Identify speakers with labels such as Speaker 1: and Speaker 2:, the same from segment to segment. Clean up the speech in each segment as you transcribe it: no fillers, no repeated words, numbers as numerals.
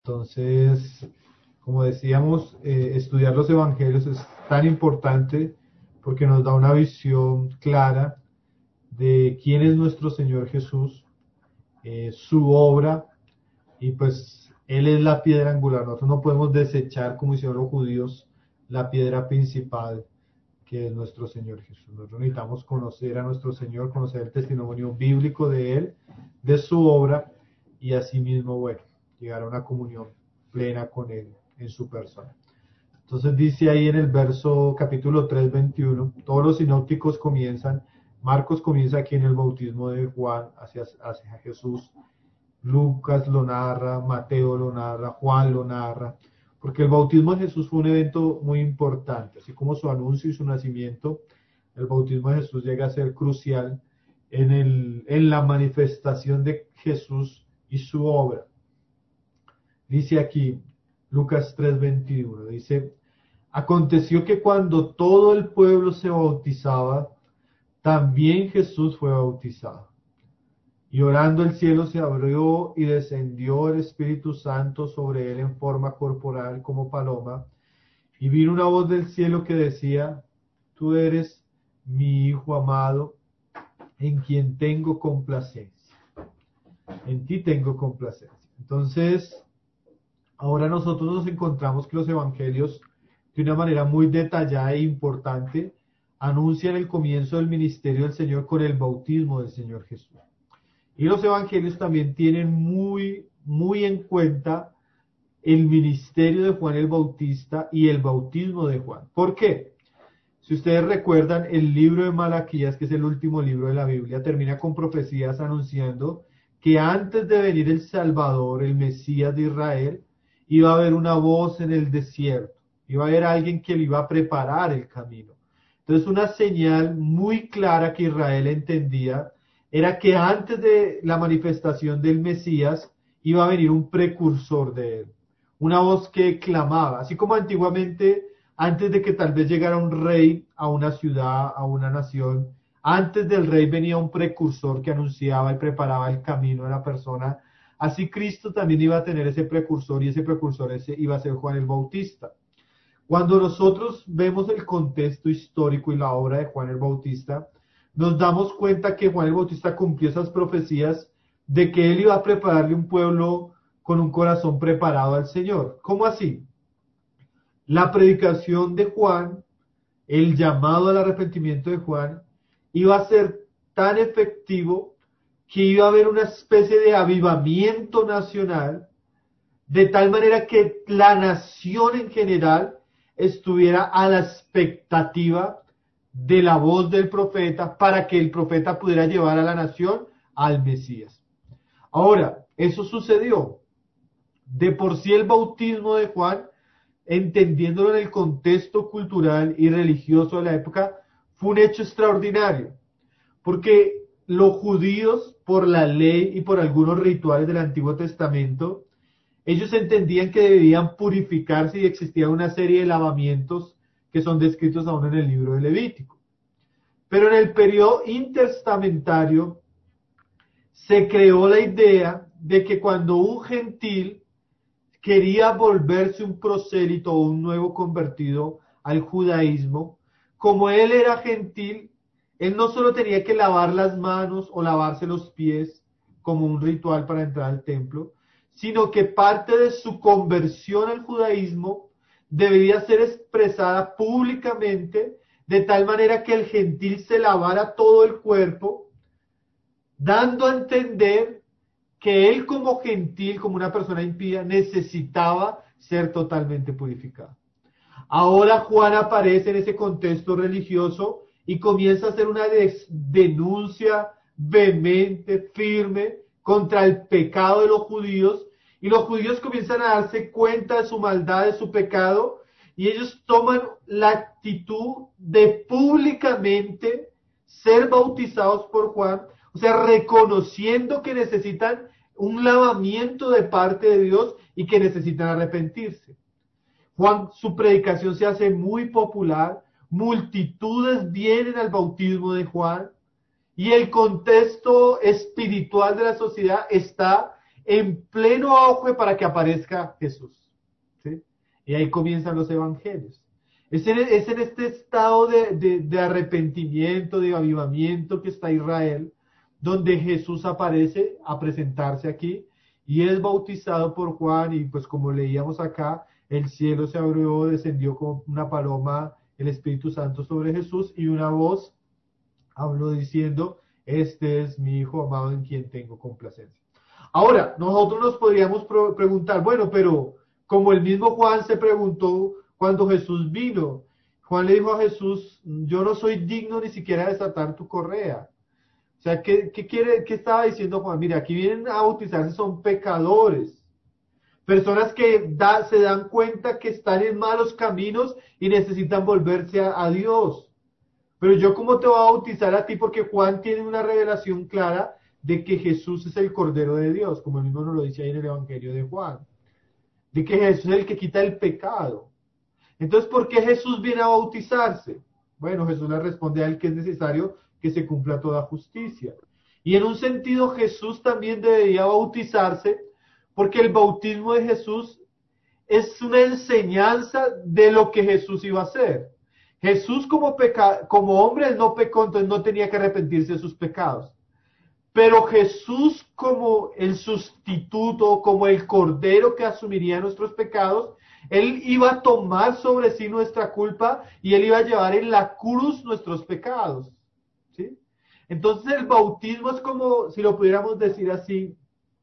Speaker 1: Entonces, como decíamos, estudiar los evangelios es tan importante porque nos da una visión clara de quién es nuestro Señor Jesús, su obra, y pues Él es la piedra angular. Nosotros no podemos desechar, como hicieron los judíos, la piedra principal que es nuestro Señor Jesús. Nosotros necesitamos conocer a nuestro Señor, conocer el testimonio bíblico de Él, de su obra, y asimismo, bueno, llegar a una comunión plena con Él en su persona. Entonces dice ahí en el verso capítulo 3, 21, todos los sinópticos comienzan, Marcos comienza aquí en el bautismo de Juan hacia Jesús, Lucas lo narra, Mateo lo narra, Juan lo narra, porque el bautismo de Jesús fue un evento muy importante, así como su anuncio y su nacimiento, el bautismo de Jesús llega a ser crucial en la manifestación de Jesús y su obra. Dice aquí, Lucas 3:21, dice, aconteció que cuando todo el pueblo se bautizaba, también Jesús fue bautizado. Y orando el cielo se abrió y descendió el Espíritu Santo sobre él en forma corporal como paloma. Y vino una voz del cielo que decía, tú eres mi Hijo amado, en quien tengo complacencia. En ti tengo complacencia. Entonces, ahora nosotros nos encontramos que los evangelios, de una manera muy detallada e importante, anuncian el comienzo del ministerio del Señor con el bautismo del Señor Jesús. Y los evangelios también tienen muy en cuenta el ministerio de Juan el Bautista y el bautismo de Juan. ¿Por qué? Si ustedes recuerdan, el libro de Malaquías, que es el último libro de la Biblia, termina con profecías anunciando que antes de venir el Salvador, el Mesías de Israel, iba a haber una voz en el desierto, iba a haber alguien que le iba a preparar el camino. Entonces, una señal muy clara que Israel entendía era que antes de la manifestación del Mesías iba a venir un precursor de él, una voz que clamaba, así como antiguamente, antes de que tal vez llegara un rey a una ciudad, a una nación, antes del rey venía un precursor que anunciaba y preparaba el camino de la persona. Así Cristo también iba a tener ese precursor, y ese precursor iba a ser Juan el Bautista. Cuando nosotros vemos el contexto histórico y la obra de Juan el Bautista, nos damos cuenta que Juan el Bautista cumplió esas profecías de que él iba a prepararle un pueblo con un corazón preparado al Señor. ¿Cómo así? La predicación de Juan, el llamado al arrepentimiento de Juan, iba a ser tan efectivo que iba a haber una especie de avivamiento nacional, de tal manera que la nación en general estuviera a la expectativa de la voz del profeta para que el profeta pudiera llevar a la nación al Mesías. Ahora, eso sucedió. De por sí el bautismo de Juan, entendiéndolo en el contexto cultural y religioso de la época, fue un hecho extraordinario, porque los judíos, por la ley y por algunos rituales del Antiguo Testamento, ellos entendían que debían purificarse y existía una serie de lavamientos que son descritos aún en el libro de Levítico. Pero en el periodo intertestamentario se creó la idea de que cuando un gentil quería volverse un prosélito o un nuevo convertido al judaísmo, como él era gentil, él no solo tenía que lavar las manos o lavarse los pies como un ritual para entrar al templo, sino que parte de su conversión al judaísmo debía ser expresada públicamente de tal manera que el gentil se lavara todo el cuerpo, dando a entender que él como gentil, como una persona impía, necesitaba ser totalmente purificado. Ahora Juan aparece en ese contexto religioso y comienza a hacer una denuncia vehemente, firme, contra el pecado de los judíos, y los judíos comienzan a darse cuenta de su maldad, de su pecado, y ellos toman la actitud de públicamente ser bautizados por Juan, o sea, reconociendo que necesitan un lavamiento de parte de Dios y que necesitan arrepentirse. Juan, su predicación se hace muy popular, multitudes vienen al bautismo de Juan, y el contexto espiritual de la sociedad está en pleno auge para que aparezca Jesús. ¿Sí? Y ahí comienzan los evangelios. Es en este estado de arrepentimiento, de avivamiento que está Israel, donde Jesús aparece a presentarse aquí y es bautizado por Juan y pues como leíamos acá, el cielo se abrió, descendió como una paloma el Espíritu Santo sobre Jesús y una voz habló diciendo, este es mi Hijo amado en quien tengo complacencia. Ahora, nosotros nos podríamos preguntar, bueno, pero como el mismo Juan se preguntó cuando Jesús vino, Juan le dijo a Jesús, yo no soy digno ni siquiera de desatar tu correa. O sea, ¿qué estaba diciendo Juan? Mira, aquí vienen a bautizarse son pecadores. Personas que se dan cuenta que están en malos caminos y necesitan volverse a Dios. Pero yo, ¿cómo te voy a bautizar a ti? Porque Juan tiene una revelación clara de que Jesús es el Cordero de Dios, como el mismo nos lo dice ahí en el Evangelio de Juan. De que Jesús es el que quita el pecado. Entonces, ¿por qué Jesús viene a bautizarse? Bueno, Jesús le responde a él que es necesario que se cumpla toda justicia. Y en un sentido, Jesús también debería bautizarse, porque el bautismo de Jesús es una enseñanza de lo que Jesús iba a hacer. Jesús como hombre él no pecó, entonces no tenía que arrepentirse de sus pecados. Pero Jesús como el sustituto, como el cordero que asumiría nuestros pecados, él iba a tomar sobre sí nuestra culpa y él iba a llevar en la cruz nuestros pecados. ¿Sí? Entonces el bautismo es como, si lo pudiéramos decir así,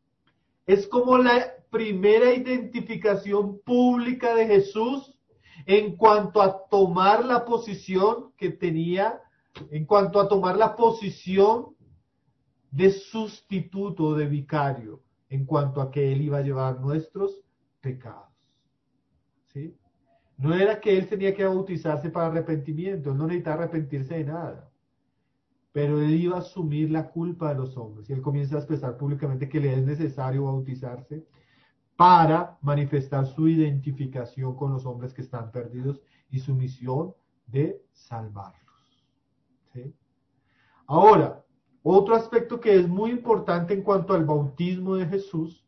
Speaker 1: es como la primera identificación pública de Jesús en cuanto a tomar la posición que tenía, en cuanto a tomar la posición de sustituto, de vicario, en cuanto a que él iba a llevar nuestros pecados. ¿Sí? No era que él tenía que bautizarse para arrepentimiento, él no necesitaba arrepentirse de nada, pero él iba a asumir la culpa de los hombres y él comienza a expresar públicamente que le es necesario bautizarse para manifestar su identificación con los hombres que están perdidos y su misión de salvarlos. ¿Sí? Ahora, otro aspecto que es muy importante en cuanto al bautismo de Jesús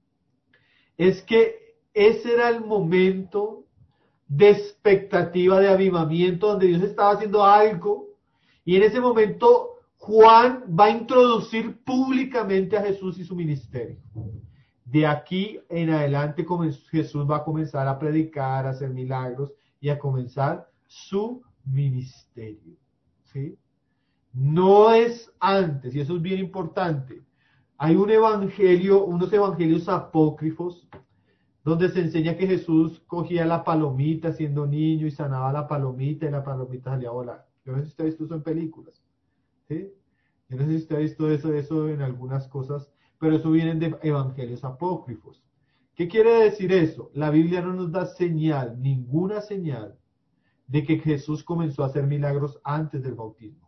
Speaker 1: es que ese era el momento de expectativa, de avivamiento, donde Dios estaba haciendo algo y en ese momento Juan va a introducir públicamente a Jesús y su ministerio. De aquí en adelante Jesús va a comenzar a predicar, a hacer milagros y a comenzar su ministerio. ¿Sí? No es antes, y eso es bien importante. Hay un evangelio, unos evangelios apócrifos, donde se enseña que Jesús cogía la palomita siendo niño y sanaba la palomita y la palomita salía a volar. Yo no sé si usted ha visto eso en películas. ¿Sí? Yo no sé si usted ha visto eso en algunas cosas, pero eso viene de evangelios apócrifos. ¿Qué quiere decir eso? La Biblia no nos da señal, ninguna señal, de que Jesús comenzó a hacer milagros antes del bautismo.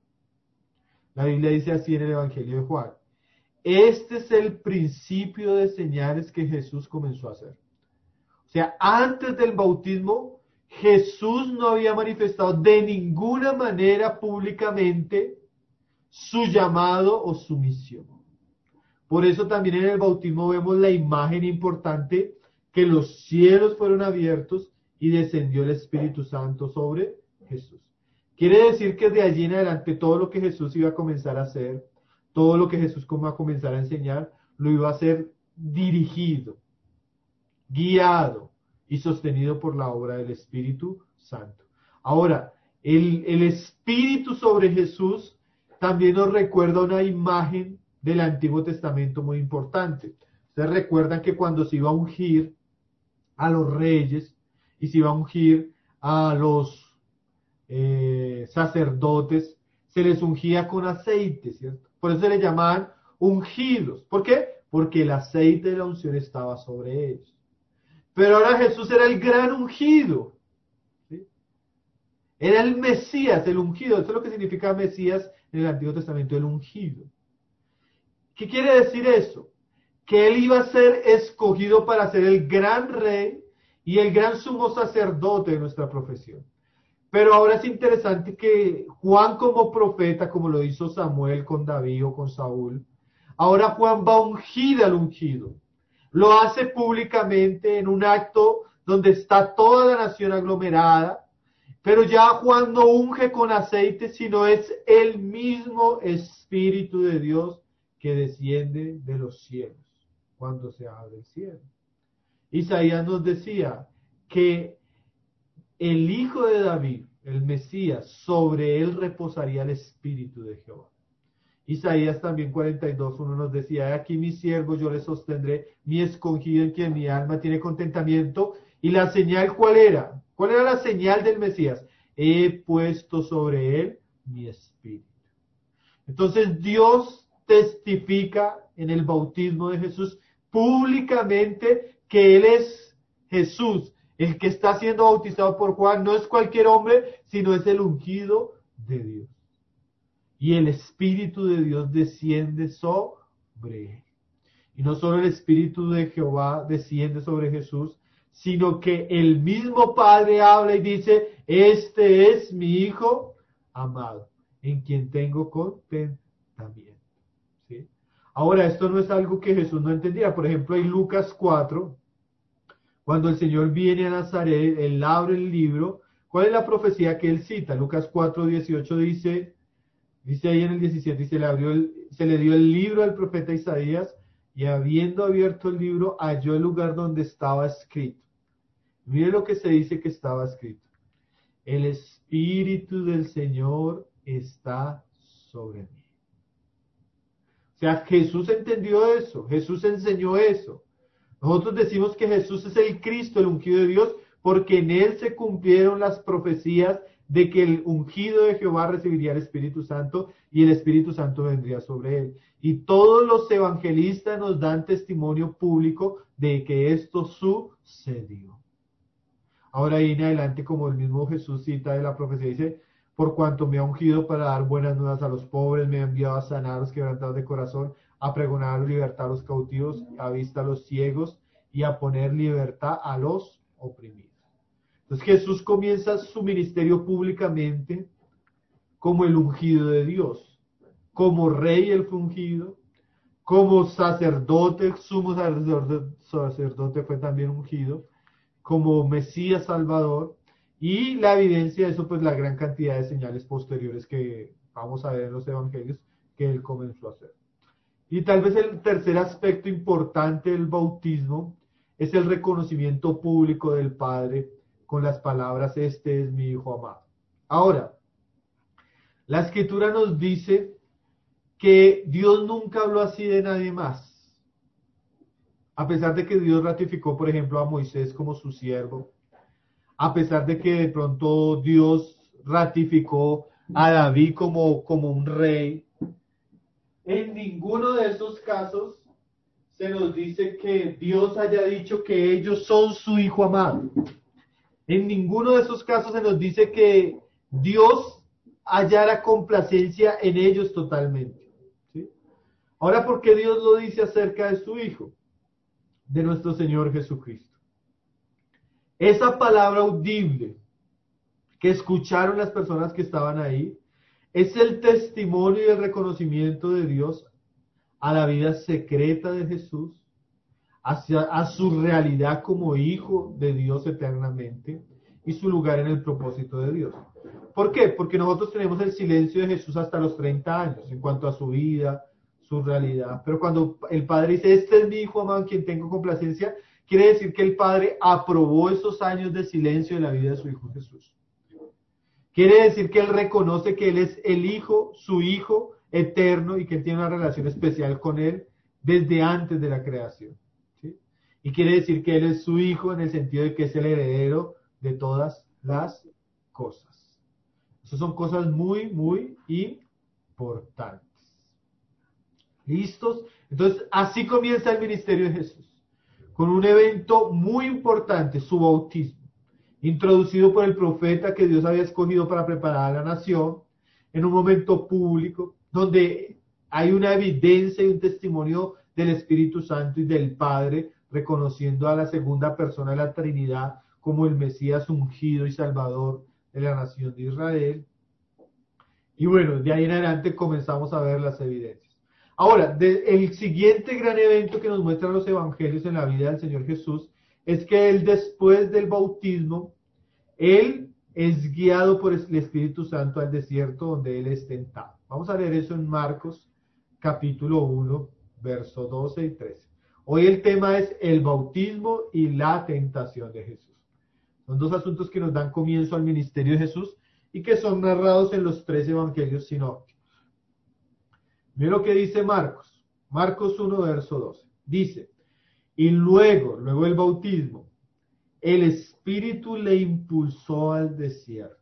Speaker 1: La Biblia dice así en el Evangelio de Juan. Este es el principio de señales que Jesús comenzó a hacer. O sea, antes del bautismo, Jesús no había manifestado de ninguna manera públicamente su llamado o su misión. Por eso también en el bautismo vemos la imagen importante que los cielos fueron abiertos y descendió el Espíritu Santo sobre Jesús. Quiere decir que de allí en adelante todo lo que Jesús iba a comenzar a hacer, todo lo que Jesús iba a comenzar a enseñar, lo iba a hacer dirigido, guiado y sostenido por la obra del Espíritu Santo. Ahora, el Espíritu sobre Jesús también nos recuerda una imagen del Antiguo Testamento muy importante. Ustedes recuerdan que cuando se iba a ungir a los reyes y se iba a ungir a los sacerdotes, se les ungía con aceite, ¿cierto? Por eso se les llamaban ungidos. ¿Por qué? Porque el aceite de la unción estaba sobre ellos. Pero ahora Jesús era el gran ungido. ¿Sí? Era el Mesías, el ungido. Eso es lo que significa Mesías en el Antiguo Testamento, el ungido. ¿Qué quiere decir eso? Que él iba a ser escogido para ser el gran rey y el gran sumo sacerdote de nuestra profesión. Pero ahora es interesante que Juan como profeta, como lo hizo Samuel con David o con Saúl, Ahora Juan va a ungir al ungido. Lo hace públicamente en un acto donde está toda la nación aglomerada. Pero ya Juan no unge con aceite, sino es el mismo Espíritu de Dios que desciende de los cielos cuando se abre el cielo. Isaías nos decía que el Hijo de David, el Mesías, sobre él reposaría el Espíritu de Jehová. Isaías también 42:1 nos decía: aquí mi siervo, yo le sostendré, mi escogido en quien mi alma tiene contentamiento. Y la señal, ¿cuál era? ¿Cuál era la señal del Mesías? He puesto sobre él mi espíritu. Entonces Dios testifica en el bautismo de Jesús públicamente que él es Jesús. El que está siendo bautizado por Juan no es cualquier hombre, sino es el ungido de Dios. Y el Espíritu de Dios desciende sobre él. Y no solo el Espíritu de Jehová desciende sobre Jesús, sino que el mismo Padre habla y dice: este es mi Hijo amado, en quien tengo contentamiento. ¿Sí? Ahora, esto no es algo que Jesús no entendía. Por ejemplo, en Lucas 4, cuando el Señor viene a Nazaret, él abre el libro. ¿Cuál es la profecía que él cita? Lucas 4:18 dice ahí en el 17, se le dio el libro al profeta Isaías, y habiendo abierto el libro, halló el lugar donde estaba escrito. Mire lo que se dice que estaba escrito: el Espíritu del Señor está sobre mí. O sea, Jesús entendió eso, Jesús enseñó eso. Nosotros decimos que Jesús es el Cristo, el ungido de Dios, porque en él se cumplieron las profecías de que el ungido de Jehová recibiría el Espíritu Santo y el Espíritu Santo vendría sobre él. Y todos los evangelistas nos dan testimonio público de que esto sucedió. Ahora ahí en adelante, como el mismo Jesús cita de la profecía, dice: por cuanto me ha ungido para dar buenas nuevas a los pobres, me ha enviado a sanar a los quebrantados de corazón, a pregonar libertad a los cautivos, a vista a los ciegos, y a poner libertad a los oprimidos. Entonces Jesús comienza su ministerio públicamente como el ungido de Dios. Como rey él fue ungido, como sacerdote, sumo sacerdote fue también ungido, como Mesías Salvador, y la evidencia de eso, pues la gran cantidad de señales posteriores que vamos a ver en los evangelios que él comenzó a hacer. Y tal vez el tercer aspecto importante del bautismo es el reconocimiento público del Padre con las palabras: este es mi Hijo amado. Ahora, la Escritura nos dice que Dios nunca habló así de nadie más. A pesar de que Dios ratificó, por ejemplo, a Moisés como su siervo, a pesar de que de pronto Dios ratificó a David como un rey, en ninguno de esos casos se nos dice que Dios haya dicho que ellos son su Hijo amado. En ninguno de esos casos se nos dice que Dios hallara complacencia en ellos totalmente. ¿Sí? Ahora, ¿por qué Dios lo dice acerca de su Hijo? De nuestro Señor Jesucristo. Esa palabra audible que escucharon las personas que estaban ahí es el testimonio y el reconocimiento de Dios a la vida secreta de Jesús, a su realidad como Hijo de Dios eternamente y su lugar en el propósito de Dios. ¿Por qué? Porque nosotros tenemos el silencio de Jesús hasta los 30 años en cuanto a su vida, su realidad. Pero cuando el Padre dice: este es mi Hijo amado en quien tengo complacencia, quiere decir que el Padre aprobó esos años de silencio en la vida de su Hijo Jesús. Quiere decir que Él reconoce que Él es el Hijo, su Hijo eterno, y que tiene una relación especial con Él desde antes de la creación. ¿Sí? Y quiere decir que Él es su Hijo en el sentido de que es el heredero de todas las cosas. Esas son cosas muy, muy importantes. ¿Listos? Entonces, así comienza el ministerio de Jesús, con un evento muy importante, su bautismo, introducido por el profeta que Dios había escogido para preparar a la nación, en un momento público, donde hay una evidencia y un testimonio del Espíritu Santo y del Padre, reconociendo a la segunda persona de la Trinidad como el Mesías ungido y Salvador de la nación de Israel. Y bueno, de ahí en adelante comenzamos a ver las evidencias. Ahora, el siguiente gran evento que nos muestran los evangelios en la vida del Señor Jesús es que Él, después del bautismo, Él es guiado por el Espíritu Santo al desierto donde Él es tentado. Vamos a leer eso en Marcos capítulo 1, verso 12 y 13. Hoy el tema es el bautismo y la tentación de Jesús. Son dos asuntos que nos dan comienzo al ministerio de Jesús y que son narrados en los 3 evangelios sinópticos. Mira lo que dice Marcos. Marcos 1, verso 12. Dice, y luego del bautismo, el Espíritu le impulsó al desierto.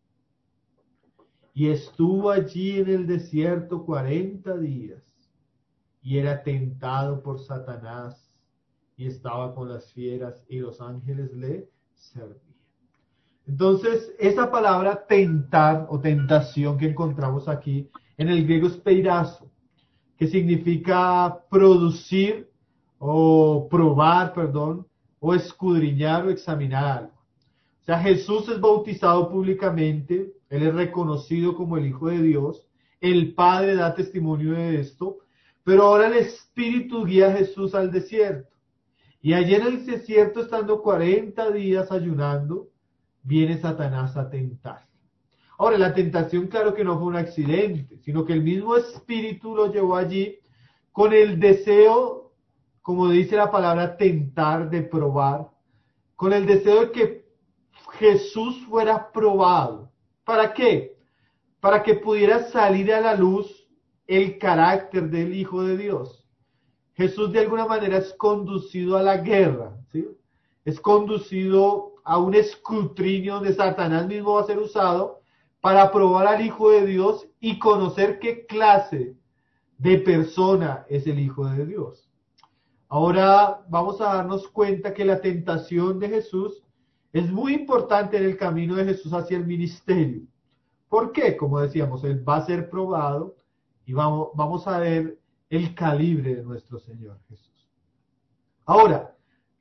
Speaker 1: Y estuvo allí en el desierto 40 días. Y era tentado por Satanás. Y estaba con las fieras y los ángeles le servían. Entonces, esa palabra tentar o tentación que encontramos aquí en el griego es peirazo, que significa producir o probar, perdón, o escudriñar o examinar algo. O sea, Jesús es bautizado públicamente, Él es reconocido como el Hijo de Dios, el Padre da testimonio de esto, pero ahora el Espíritu guía a Jesús al desierto. Y allí en el desierto, estando 40 días ayunando, viene Satanás a tentar. Ahora, la tentación, claro que no fue un accidente, sino que el mismo Espíritu lo llevó allí con el deseo, como dice la palabra, tentar, de probar, con el deseo de que Jesús fuera probado. ¿Para qué? Para que pudiera salir a la luz el carácter del Hijo de Dios. Jesús de alguna manera es conducido a la guerra, ¿sí? Es conducido a un escrutinio donde Satanás mismo va a ser usado para probar al Hijo de Dios y conocer qué clase de persona es el Hijo de Dios. Ahora vamos a darnos cuenta que la tentación de Jesús es muy importante en el camino de Jesús hacia el ministerio. ¿Por qué? Como decíamos, Él va a ser probado y vamos a ver el calibre de nuestro Señor Jesús. Ahora,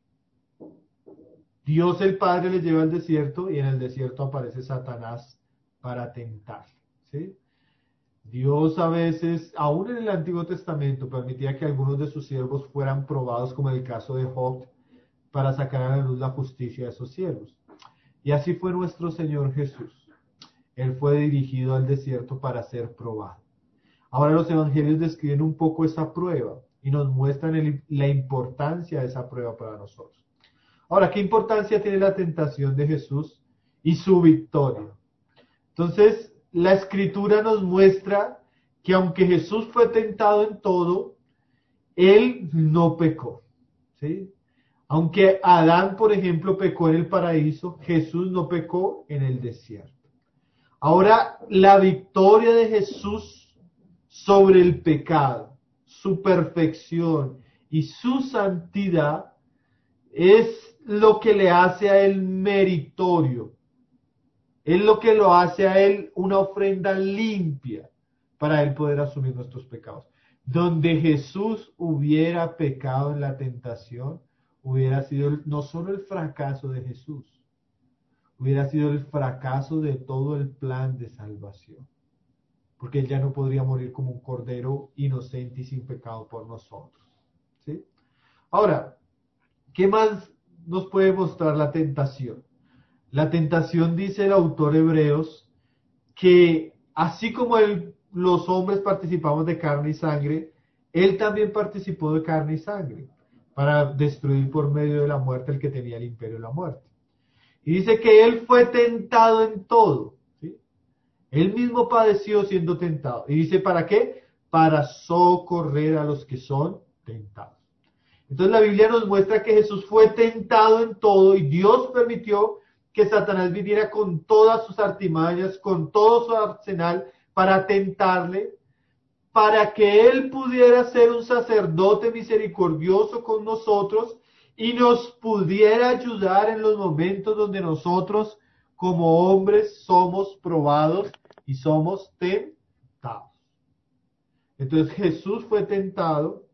Speaker 1: Dios el Padre le lleva al desierto y en el desierto aparece Satanás para tentar, ¿sí? Dios a veces, aún en el Antiguo Testamento, permitía que algunos de sus siervos fueran probados, como en el caso de Job, para sacar a la luz la justicia de esos siervos. Y así fue nuestro Señor Jesús. Él fue dirigido al desierto para ser probado. Ahora los evangelios describen un poco esa prueba y nos muestran la importancia de esa prueba para nosotros. Ahora, ¿qué importancia tiene la tentación de Jesús y su victoria? Entonces, la Escritura nos muestra que aunque Jesús fue tentado en todo, Él no pecó, ¿sí? Aunque Adán, por ejemplo, pecó en el paraíso, Jesús no pecó en el desierto. Ahora, la victoria de Jesús sobre el pecado, su perfección y su santidad es lo que le hace a Él meritorio. Es lo que lo hace a Él una ofrenda limpia para Él poder asumir nuestros pecados. Donde Jesús hubiera pecado en la tentación, hubiera sido no solo el fracaso de Jesús, hubiera sido el fracaso de todo el plan de salvación. Porque Él ya no podría morir como un cordero inocente y sin pecado por nosotros, ¿sí? Ahora, ¿qué más nos puede mostrar la tentación? La tentación, dice el autor Hebreos, que así como los hombres participamos de carne y sangre, Él también participó de carne y sangre para destruir por medio de la muerte el que tenía el imperio de la muerte. Y dice que Él fue tentado en todo, ¿sí? Él mismo padeció siendo tentado. Y dice, ¿para qué? Para socorrer a los que son tentados. Entonces la Biblia nos muestra que Jesús fue tentado en todo y Dios permitió que Satanás viniera con todas sus artimañas, con todo su arsenal para tentarle, para que Él pudiera ser un sacerdote misericordioso con nosotros y nos pudiera ayudar en los momentos donde nosotros como hombres somos probados y somos tentados. Entonces Jesús fue tentado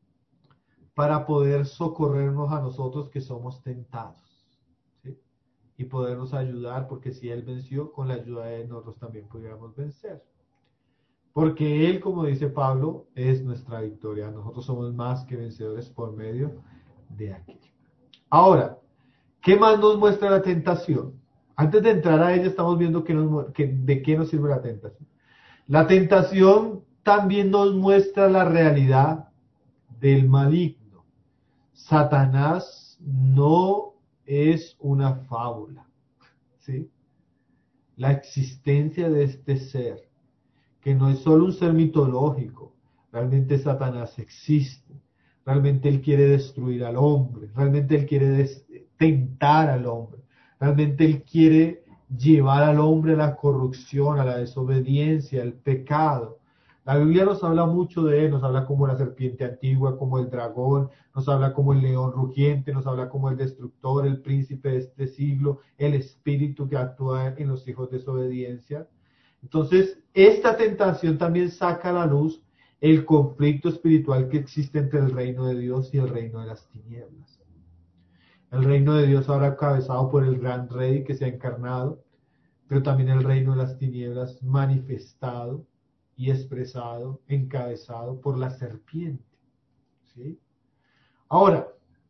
Speaker 1: para poder socorrernos a nosotros que somos tentados, ¿sí? Y podernos ayudar, porque si Él venció, con la ayuda de Él nosotros también pudiéramos vencer. porque Él, como dice Pablo, es nuestra victoria. Nosotros somos más que vencedores por medio de aquel. Ahora, ¿qué más nos muestra la tentación? Antes de entrar a ella, estamos viendo de qué nos sirve la tentación. La tentación también nos muestra la realidad del maligno. Satanás no es una fábula, ¿sí? La existencia de este ser, que no es solo un ser mitológico, realmente Satanás existe, realmente él quiere destruir al hombre, realmente él quiere tentar al hombre, realmente él quiere llevar al hombre a la corrupción, a la desobediencia, al pecado. La Biblia nos habla mucho de él, nos habla como la serpiente antigua, como el dragón, nos habla como el león rugiente, nos habla como el destructor, el príncipe de este siglo, el espíritu que actúa en los hijos de desobediencia. Entonces, esta tentación también saca a la luz el conflicto espiritual que existe entre el reino de Dios y el reino de las tinieblas. El reino de Dios ahora encabezado por el gran rey que se ha encarnado, pero también el reino de las tinieblas manifestado y expresado, encabezado por la serpiente. ¿Sí? Ahora,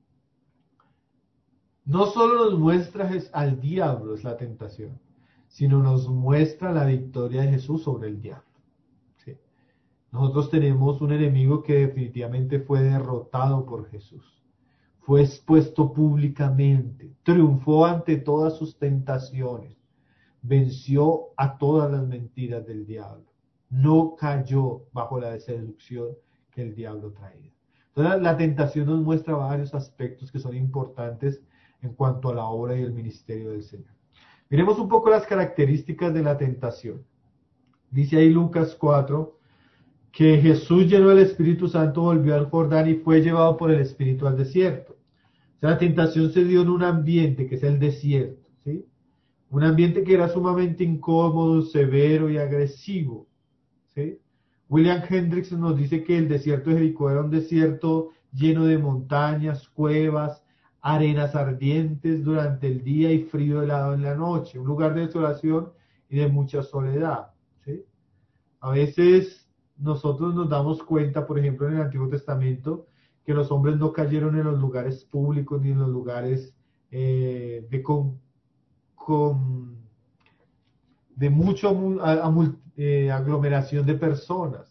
Speaker 1: no solo nos muestra al diablo es la tentación, sino nos muestra la victoria de Jesús sobre el diablo. ¿Sí? Nosotros tenemos un enemigo que definitivamente fue derrotado por Jesús. Fue expuesto públicamente, triunfó ante todas sus tentaciones, venció a todas las mentiras del diablo, no cayó bajo la seducción que el diablo traía. Entonces la tentación nos muestra varios aspectos que son importantes en cuanto a la obra y el ministerio del Señor. Miremos un poco las características de la tentación. Dice ahí Lucas 4, que Jesús lleno del Espíritu Santo volvió al Jordán y fue llevado por el Espíritu al desierto. O sea, la tentación se dio en un ambiente que es el desierto, ¿sí? Un ambiente que era sumamente incómodo, severo y agresivo, ¿sí? William Hendricks nos dice que el desierto de Jericó era un desierto lleno de montañas, cuevas, arenas ardientes durante el día y frío helado en la noche, un lugar de desolación y de mucha soledad, ¿sí? A veces nosotros nos damos cuenta, por ejemplo, en el Antiguo Testamento, que los hombres no cayeron en los lugares públicos ni en los lugares de mucha aglomeración de personas.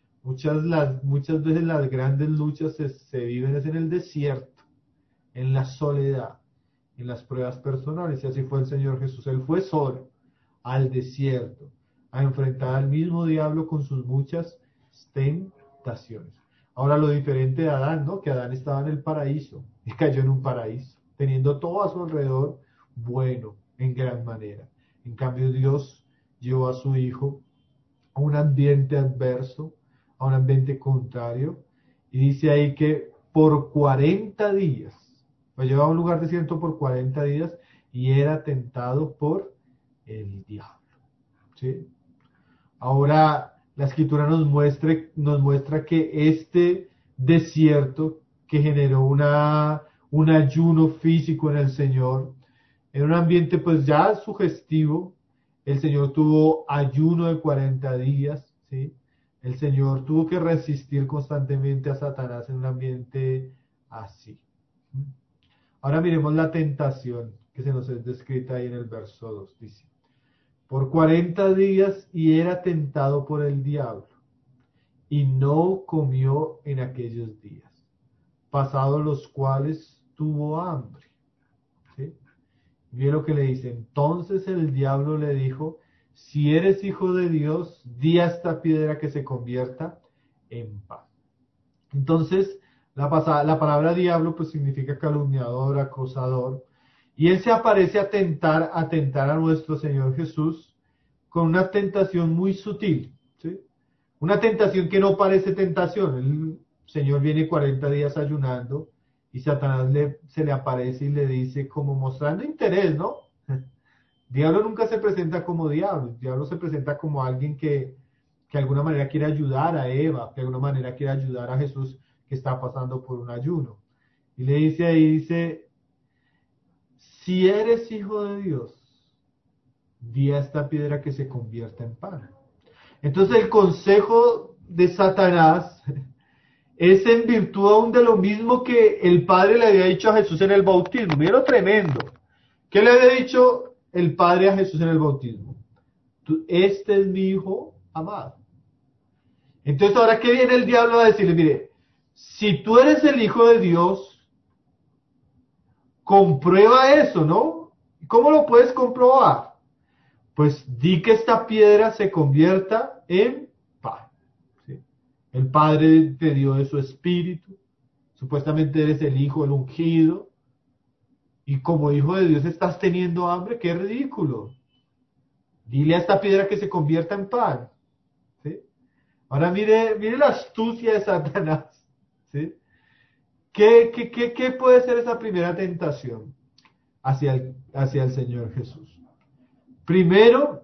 Speaker 1: Muchas veces las grandes luchas se viven en el desierto, en la soledad, en las pruebas personales. Y así fue el Señor Jesús. Él fue solo al desierto a enfrentar al mismo diablo con sus muchas tentaciones. Ahora lo diferente de Adán, ¿no? Que Adán estaba en el paraíso y cayó en un paraíso, teniendo todo a su alrededor bueno, en gran manera. En cambio, Dios llevó a su hijo a un ambiente adverso, a un ambiente contrario, y dice ahí que por 40 días, lo llevaba a un lugar desierto por 40 días y era tentado por el diablo. ¿Sí? Ahora, la escritura nos muestra que este desierto que generó un ayuno físico en el Señor, en un ambiente pues ya sugestivo, el Señor tuvo ayuno de 40 días, ¿sí? El Señor tuvo que resistir constantemente a Satanás en un ambiente así. Ahora miremos la tentación que se nos es descrita ahí en el verso 2. Dice, por 40 días y era tentado por el diablo, y no comió en aquellos días, pasados los cuales tuvo hambre. ¿Sí? Mira lo que le dice. Entonces el diablo le dijo, si eres hijo de Dios, di a esta piedra que se convierta en pan. Entonces, la palabra diablo pues significa calumniador, acusador, y él se aparece a tentar a nuestro Señor Jesús con una tentación muy sutil, ¿sí? Una tentación que no parece tentación. El Señor viene 40 días ayunando y Satanás se le aparece y le dice como mostrando interés, ¿no? Diablo nunca se presenta como diablo. El diablo se presenta como alguien que de alguna manera quiere ayudar a Eva, que de alguna manera quiere ayudar a Jesús que está pasando por un ayuno. Y le dice ahí, dice, si eres hijo de Dios, di a esta piedra que se convierta en pan. Entonces el consejo de Satanás es en virtud aún de lo mismo que el Padre le había dicho a Jesús en el bautismo. Mira lo tremendo. ¿Qué le había dicho el Padre a Jesús en el bautismo? Este es mi Hijo amado. Entonces ahora que viene el diablo a decirle, mire, si tú eres el Hijo de Dios, comprueba eso, ¿no? ¿Cómo lo puedes comprobar? Pues di que esta piedra se convierta en pan. ¿Sí? El Padre te dio de su espíritu, supuestamente eres el Hijo, el ungido, y como Hijo de Dios estás teniendo hambre, qué ridículo. Dile a esta piedra que se convierta en pan. ¿Sí? Ahora mire la astucia de Satanás. ¿Sí? ¿Qué puede ser esa primera tentación hacia el Señor Jesús? Primero,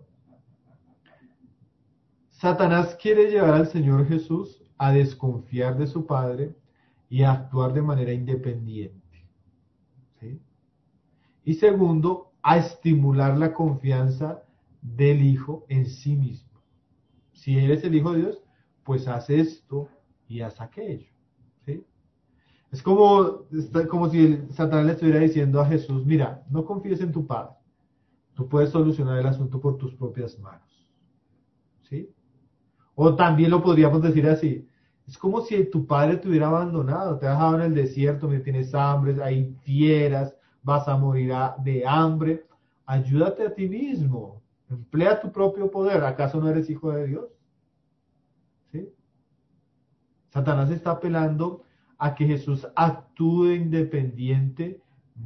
Speaker 1: Satanás quiere llevar al Señor Jesús a desconfiar de su Padre y a actuar de manera independiente. ¿Sí? Y segundo, a estimular la confianza del Hijo en sí mismo. Si eres el Hijo de Dios, pues haz esto y haz aquello. ¿Sí? Es como si Satanás le estuviera diciendo a Jesús, mira, no confíes en tu Padre. Tú puedes solucionar el asunto por tus propias manos. ¿Sí? O también lo podríamos decir así. Es como si tu padre te hubiera abandonado, te ha dejado en el desierto, me tienes hambre, hay fieras, vas a morir de hambre. Ayúdate a ti mismo. Emplea tu propio poder. ¿Acaso no eres hijo de Dios? ¿Sí? Satanás está apelando a que Jesús actúe independientemente.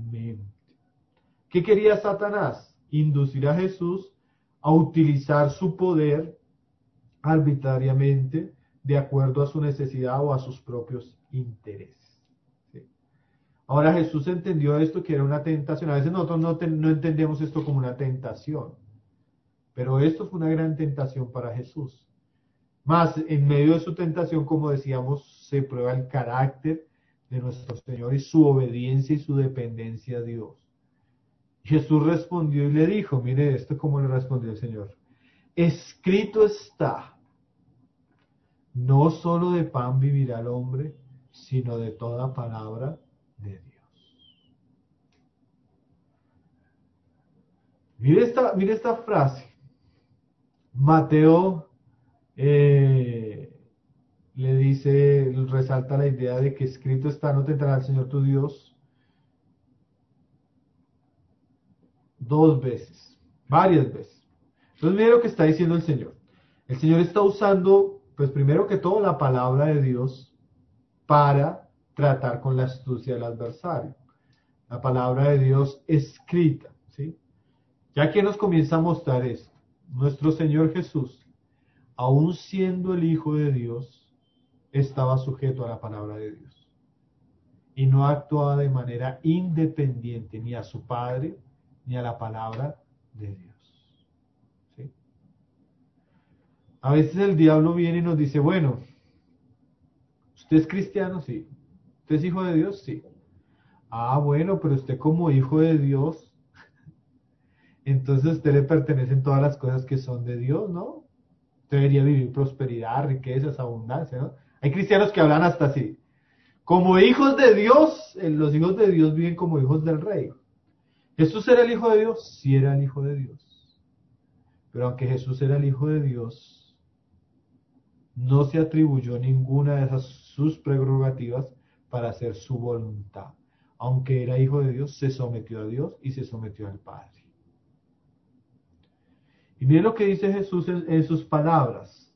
Speaker 1: ¿Qué quería Satanás? Inducir a Jesús a utilizar su poder arbitrariamente de acuerdo a su necesidad o a sus propios intereses. ¿Sí? Ahora Jesús entendió esto que era una tentación. A veces nosotros no entendemos esto como una tentación, pero esto fue una gran tentación para Jesús. Más, en medio de su tentación, como decíamos, se prueba el carácter de nuestro Señor y su obediencia y su dependencia a Dios. Jesús respondió y le dijo, mire esto como le respondió el Señor, escrito está, no solo de pan vivirá el hombre, sino de toda palabra de Dios. Mire esta frase. Mateo le dice, resalta la idea de que escrito está, no tentarás al Señor tu Dios dos veces, varias veces. Entonces mire lo que está diciendo el Señor. El Señor está usando, pues primero que todo, la palabra de Dios para tratar con la astucia del adversario. La palabra de Dios escrita, ¿sí? Ya que nos comienza a mostrar esto, nuestro Señor Jesús, aun siendo el Hijo de Dios, estaba sujeto a la palabra de Dios. Y no actuaba de manera independiente ni a su Padre, ni a la palabra de Dios. ¿Sí? A veces el diablo viene y nos dice, bueno, ¿usted es cristiano? Sí. ¿Usted es hijo de Dios? Sí. Ah, bueno, pero usted como hijo de Dios, entonces a usted le pertenecen todas las cosas que son de Dios, ¿no? Usted debería vivir prosperidad, riquezas, abundancia, ¿no? Hay cristianos que hablan hasta así. Como hijos de Dios, los hijos de Dios viven como hijos del rey. ¿Jesús era el hijo de Dios? Sí era el hijo de Dios. Pero aunque Jesús era el hijo de Dios, no se atribuyó ninguna de esas sus prerrogativas para hacer su voluntad. Aunque era hijo de Dios, se sometió a Dios y se sometió al Padre. Y miren lo que dice Jesús en sus palabras.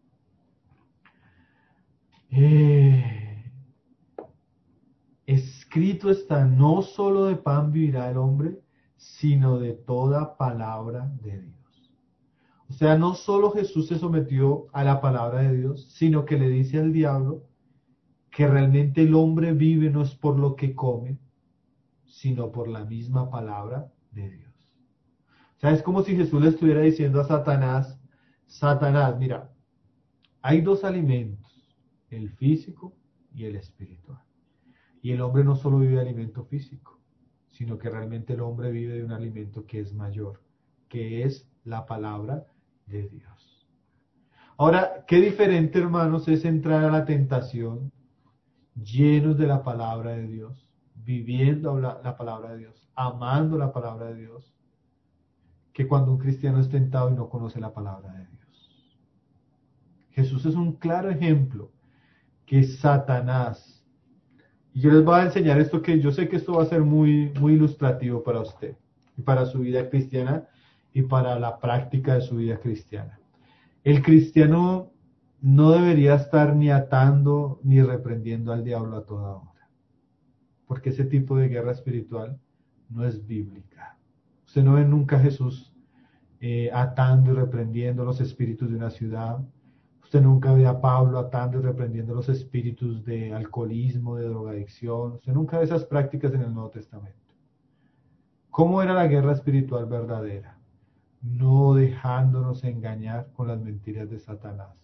Speaker 1: Escrito está, no solo de pan vivirá el hombre, sino de toda palabra de Dios. O sea, no solo Jesús se sometió a la palabra de Dios, sino que le dice al diablo que realmente el hombre vive no es por lo que come, sino por la misma palabra de Dios. O sea, es como si Jesús le estuviera diciendo a Satanás, Satanás, mira, hay dos alimentos, el físico y el espiritual. Y el hombre no solo vive de alimento físico, sino que realmente el hombre vive de un alimento que es mayor, que es la palabra de Dios. Ahora, qué diferente, hermanos, es entrar a la tentación llenos de la palabra de Dios, viviendo la palabra de Dios, amando la palabra de Dios, que cuando un cristiano es tentado y no conoce la palabra de Dios. Jesús es un claro ejemplo que Satanás, y yo les voy a enseñar esto, que yo sé que esto va a ser muy, muy ilustrativo para usted, y para su vida cristiana, y para la práctica de su vida cristiana. El cristiano no debería estar ni atando ni reprendiendo al diablo a toda hora, porque ese tipo de guerra espiritual no es bíblica. Usted no ve nunca a Jesús atando y reprendiendo los espíritus de una ciudad. Usted nunca ve a Pablo atando y reprendiendo los espíritus de alcoholismo, de drogadicción. Usted nunca ve esas prácticas en el Nuevo Testamento. ¿Cómo era la guerra espiritual verdadera? No dejándonos engañar con las mentiras de Satanás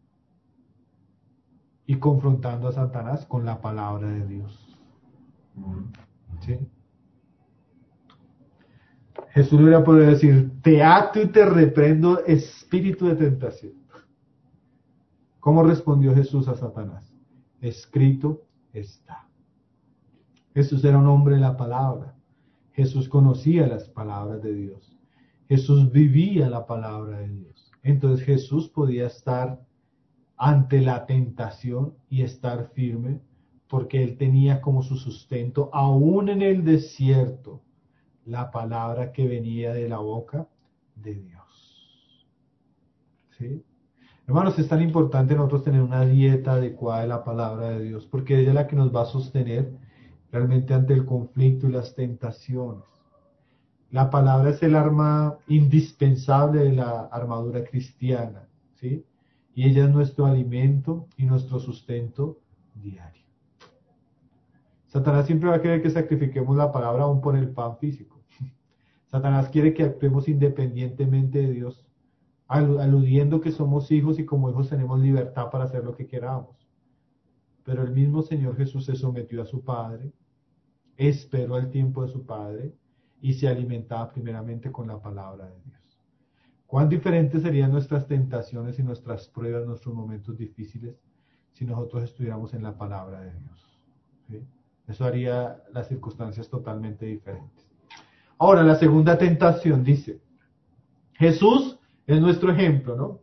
Speaker 1: y confrontando a Satanás con la palabra de Dios. ¿Sí? Jesús hubiera podido decir: te ato y te reprendo, espíritu de tentación. ¿Cómo respondió Jesús a Satanás? Escrito está. Jesús era un hombre de la palabra. Jesús conocía las palabras de Dios. Jesús vivía la palabra de Dios. Entonces Jesús podía estar ante la tentación y estar firme, porque él tenía como su sustento, aún en el desierto, la palabra que venía de la boca de Dios. ¿Sí? Hermanos, es tan importante nosotros tener una dieta adecuada de la palabra de Dios, porque ella es la que nos va a sostener realmente ante el conflicto y las tentaciones. La palabra es el arma indispensable de la armadura cristiana, ¿sí? Y ella es nuestro alimento y nuestro sustento diario. Satanás siempre va a querer que sacrifiquemos la palabra aún por el pan físico. Satanás quiere que actuemos independientemente de Dios, aludiendo que somos hijos y como hijos tenemos libertad para hacer lo que queramos. Pero el mismo Señor Jesús se sometió a su Padre, esperó el tiempo de su Padre y se alimentaba primeramente con la palabra de Dios. ¿Cuán diferentes serían nuestras tentaciones y nuestras pruebas, nuestros momentos difíciles, si nosotros estuviéramos en la palabra de Dios? ¿Sí? Eso haría las circunstancias totalmente diferentes. Ahora, la segunda tentación dice: Jesús es nuestro ejemplo, ¿no?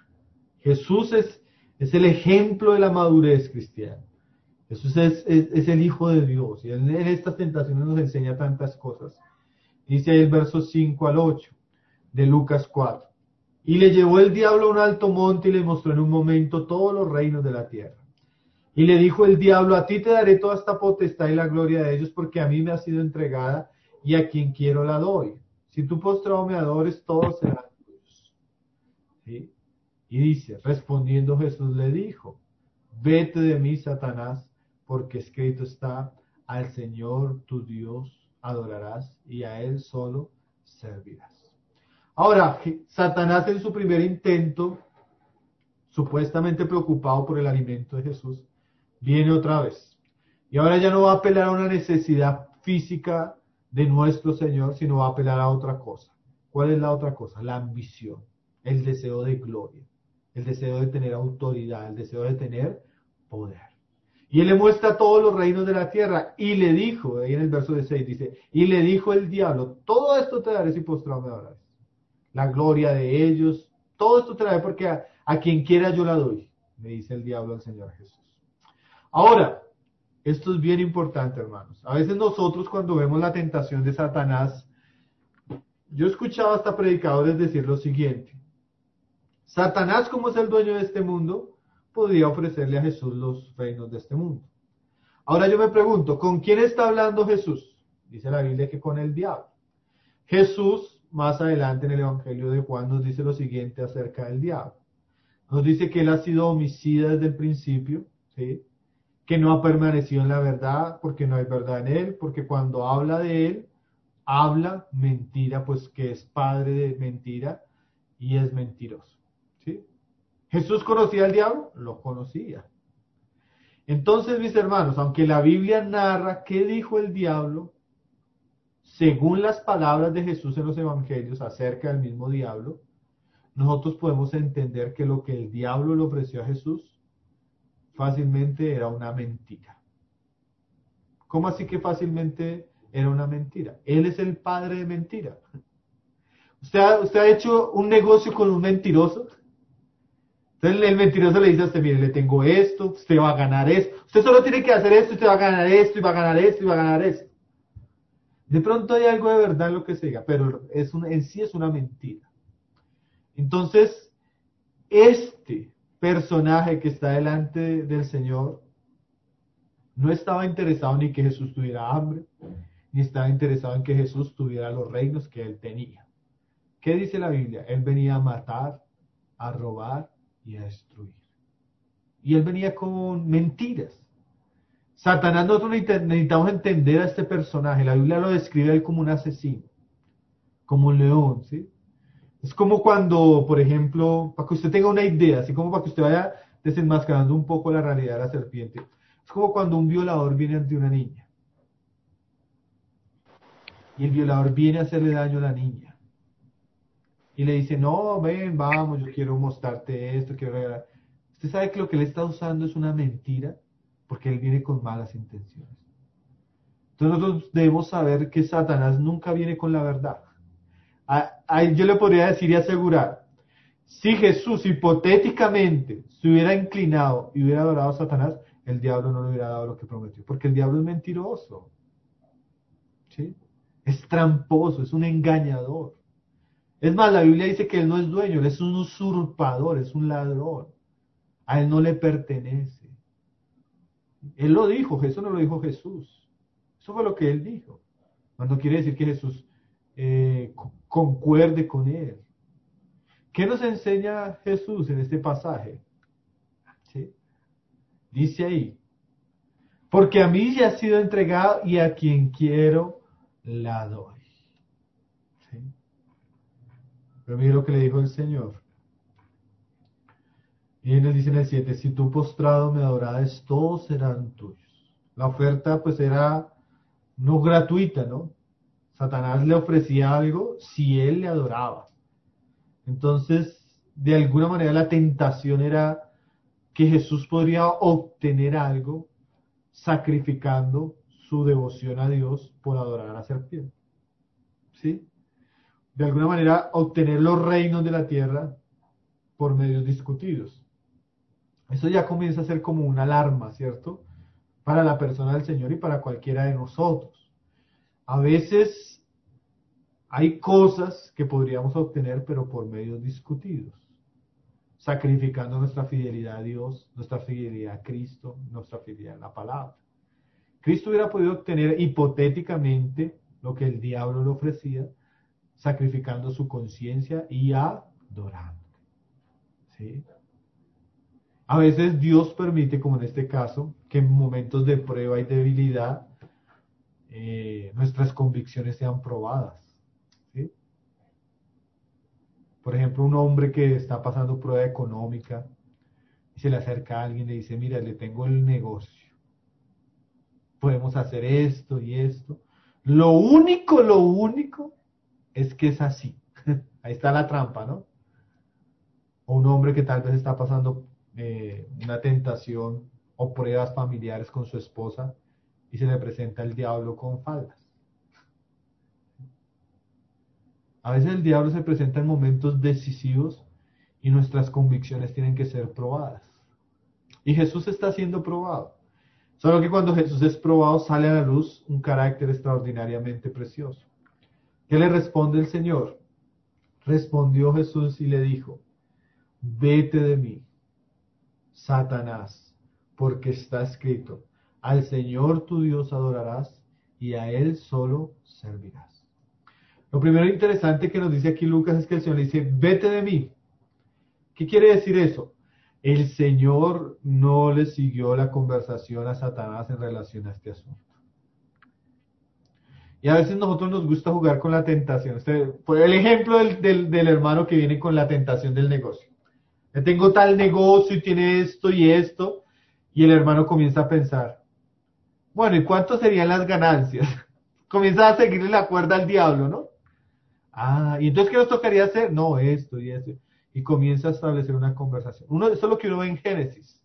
Speaker 1: Jesús es el ejemplo de la madurez cristiana. Jesús es el Hijo de Dios. Y en estas tentaciones nos enseña tantas cosas. Dice ahí el verso 5 al 8 de Lucas 4. Y le llevó el diablo a un alto monte y le mostró en un momento todos los reinos de la tierra. Y le dijo el diablo: a ti te daré toda esta potestad y la gloria de ellos, porque a mí me ha sido entregada y a quien quiero la doy. Si tú postrado me adores, todos serán tuyos. ¿Sí? Y dice, respondiendo Jesús le dijo: vete de mí, Satanás, porque escrito está: al Señor tu Dios adorarás y a Él solo servirás. Ahora, Satanás en su primer intento, supuestamente preocupado por el alimento de Jesús, viene otra vez. Y ahora ya no va a apelar a una necesidad física de nuestro Señor, sino va a apelar a otra cosa. ¿Cuál es la otra cosa? La ambición, el deseo de gloria, el deseo de tener autoridad, el deseo de tener poder. Y él le muestra todos los reinos de la tierra y le dijo, ahí en el verso 6 dice, y le dijo el diablo: todo esto te daré si postrado me adoras. La gloria de ellos, todo esto te daré porque a quien quiera yo la doy, le dice el diablo al Señor Jesús. Ahora, esto es bien importante, hermanos. A veces nosotros, cuando vemos la tentación de Satanás, yo he escuchado hasta predicadores decir lo siguiente: Satanás, como es el dueño de este mundo, podría ofrecerle a Jesús los reinos de este mundo. Ahora yo me pregunto, ¿con quién está hablando Jesús? Dice la Biblia que con el diablo. Jesús, más adelante en el Evangelio de Juan, nos dice lo siguiente acerca del diablo. Nos dice que él ha sido homicida desde el principio, ¿sí? Que no ha permanecido en la verdad porque no hay verdad en él, porque cuando habla de él, habla mentira, pues que es padre de mentira y es mentiroso. ¿Sí? ¿Jesús conocía al diablo? Lo conocía. Entonces, mis hermanos, aunque la Biblia narra qué dijo el diablo, según las palabras de Jesús en los evangelios acerca del mismo diablo, nosotros podemos entender que lo que el diablo le ofreció a Jesús fácilmente era una mentira. ¿Cómo así que fácilmente era una mentira? Él es el padre de mentira. ¿Usted ha hecho un negocio con un mentiroso? Entonces el mentiroso le dice a usted, mire, le tengo esto, usted va a ganar esto, usted solo tiene que hacer esto, usted va a ganar esto, y va a ganar esto, y va a ganar esto. De pronto hay algo de verdad en lo que se diga, pero en sí es una mentira. Entonces, este personaje que está delante del Señor no estaba interesado ni que Jesús tuviera hambre, ni estaba interesado en que Jesús tuviera los reinos que él tenía. ¿Qué dice la Biblia? Él venía a matar, a robar y a destruir. Y él venía con mentiras. Satanás, nosotros necesitamos entender a este personaje. La Biblia lo describe a él como un asesino, como un león, ¿sí? Es como cuando, por ejemplo, para que usted tenga una idea, así como para que usted vaya desenmascarando un poco la realidad de la serpiente. Es como cuando un violador viene ante una niña. Y el violador viene a hacerle daño a la niña. Y le dice, no, ven, vamos, yo quiero mostrarte esto, quiero regalar. Usted sabe que lo que él está usando es una mentira, porque él viene con malas intenciones. Entonces nosotros debemos saber que Satanás nunca viene con la verdad. Yo le podría decir y asegurar, si Jesús hipotéticamente se hubiera inclinado y hubiera adorado a Satanás, el diablo no le hubiera dado lo que prometió, porque el diablo es mentiroso, ¿sí? Es tramposo, es un engañador. Es más, la Biblia dice que él no es dueño, él es un usurpador, es un ladrón. A él no le pertenece. Él lo dijo, eso no lo dijo Jesús. Eso fue lo que él dijo. No quiere decir que Jesús concuerde con él. ¿Qué nos enseña Jesús en este pasaje? ¿Sí? Dice ahí, porque a mí ya ha sido entregado y a quien quiero la doy. ¿Sí? Pero mire lo que le dijo el Señor. Y él nos dice en el 7, si tú postrado me adorares, todos serán tuyos. La oferta pues era no gratuita, ¿no? Satanás le ofrecía algo si él le adoraba. Entonces, de alguna manera la tentación era que Jesús podría obtener algo sacrificando su devoción a Dios por adorar a la serpiente. ¿Sí? De alguna manera obtener los reinos de la tierra por medios discutidos. Eso ya comienza a ser como una alarma, ¿cierto? Para la persona del Señor y para cualquiera de nosotros. A veces hay cosas que podríamos obtener, pero por medios discutidos, sacrificando nuestra fidelidad a Dios, nuestra fidelidad a Cristo, nuestra fidelidad a la palabra. Cristo hubiera podido obtener hipotéticamente lo que el diablo le ofrecía, sacrificando su conciencia y adorando. ¿Sí? A veces Dios permite, como en este caso, que en momentos de prueba y debilidad nuestras convicciones sean probadas. ¿Sí? Por ejemplo, un hombre que está pasando prueba económica y se le acerca a alguien y le dice, mira, le tengo el negocio. Podemos hacer esto y esto. Lo único es que es así. Ahí está la trampa, ¿no? O un hombre que tal vez está pasando una tentación o pruebas familiares con su esposa y se le presenta el diablo con faldas. A veces el diablo se presenta en momentos decisivos y nuestras convicciones tienen que ser probadas. Y Jesús está siendo probado. Solo que cuando Jesús es probado sale a la luz un carácter extraordinariamente precioso. ¿Qué le responde el Señor? Respondió Jesús y le dijo, vete de mí, Satanás, porque está escrito, al Señor tu Dios adorarás y a Él solo servirás. Lo primero interesante que nos dice aquí Lucas es que el Señor le dice, vete de mí. ¿Qué quiere decir eso? El Señor no le siguió la conversación a Satanás en relación a este asunto. Y a veces nosotros nos gusta jugar con la tentación. Por el ejemplo del hermano que viene con la tentación del negocio. Yo tengo tal negocio y tiene esto y esto. Y el hermano comienza a pensar, bueno, ¿y cuánto serían las ganancias? Comienza a seguirle la cuerda al diablo, ¿no? Ah, ¿y entonces qué nos tocaría hacer? No, esto y esto. Y y comienza a establecer una conversación. Eso es lo que uno ve en Génesis.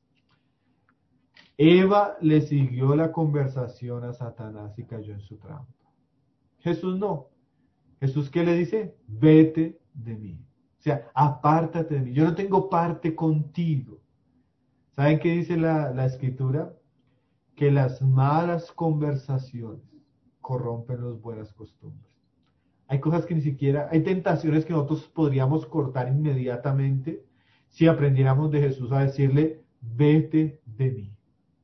Speaker 1: Eva le siguió la conversación a Satanás y cayó en su trampa. Jesús no. Jesús, ¿qué le dice? Vete de mí. O sea, apártate de mí. Yo no tengo parte contigo. ¿Saben qué dice la Escritura? Que las malas conversaciones corrompen las buenas costumbres. Hay cosas que ni siquiera, hay tentaciones que nosotros podríamos cortar inmediatamente si aprendiéramos de Jesús a decirle, vete de mí.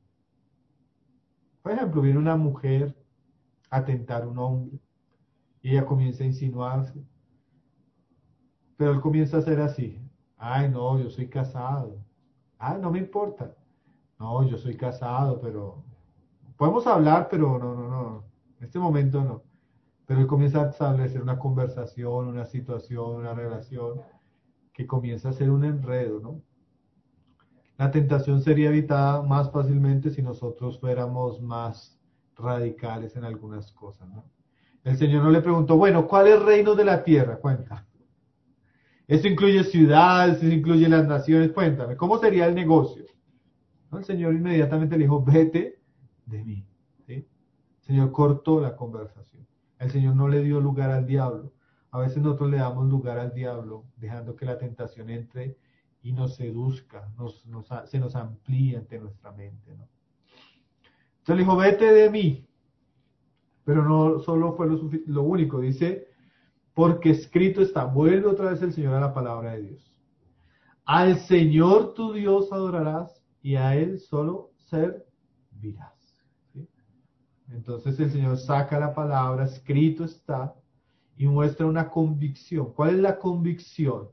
Speaker 1: Por ejemplo, viene una mujer a tentar a un hombre y ella comienza a insinuarse, pero él comienza a hacer así. Ay, no, yo soy casado. Ah, no me importa. No, yo soy casado, pero podemos hablar, pero no. En este momento no. Pero él comienza a establecer una conversación, una situación, una relación que comienza a ser un enredo, ¿no? La tentación sería evitada más fácilmente si nosotros fuéramos más radicales en algunas cosas, ¿no? El Señor no le preguntó, bueno, ¿cuál es el reino de la tierra? Cuenta. Esto incluye ciudades, esto incluye las naciones, cuéntame, ¿cómo sería el negocio? ¿No? El Señor inmediatamente le dijo, vete de mí. ¿Sí? El Señor cortó la conversación. El Señor no le dio lugar al diablo. A veces nosotros le damos lugar al diablo, dejando que la tentación entre y nos seduzca, se nos amplía ante nuestra mente, ¿no? Entonces le dijo, vete de mí. Pero no solo fue lo único, dice, porque escrito está, vuelve otra vez el Señor a la palabra de Dios. Al Señor tu Dios adorarás y a Él solo servirás. ¿Sí? Entonces el Señor saca la palabra, escrito está, y muestra una convicción. ¿Cuál es la convicción?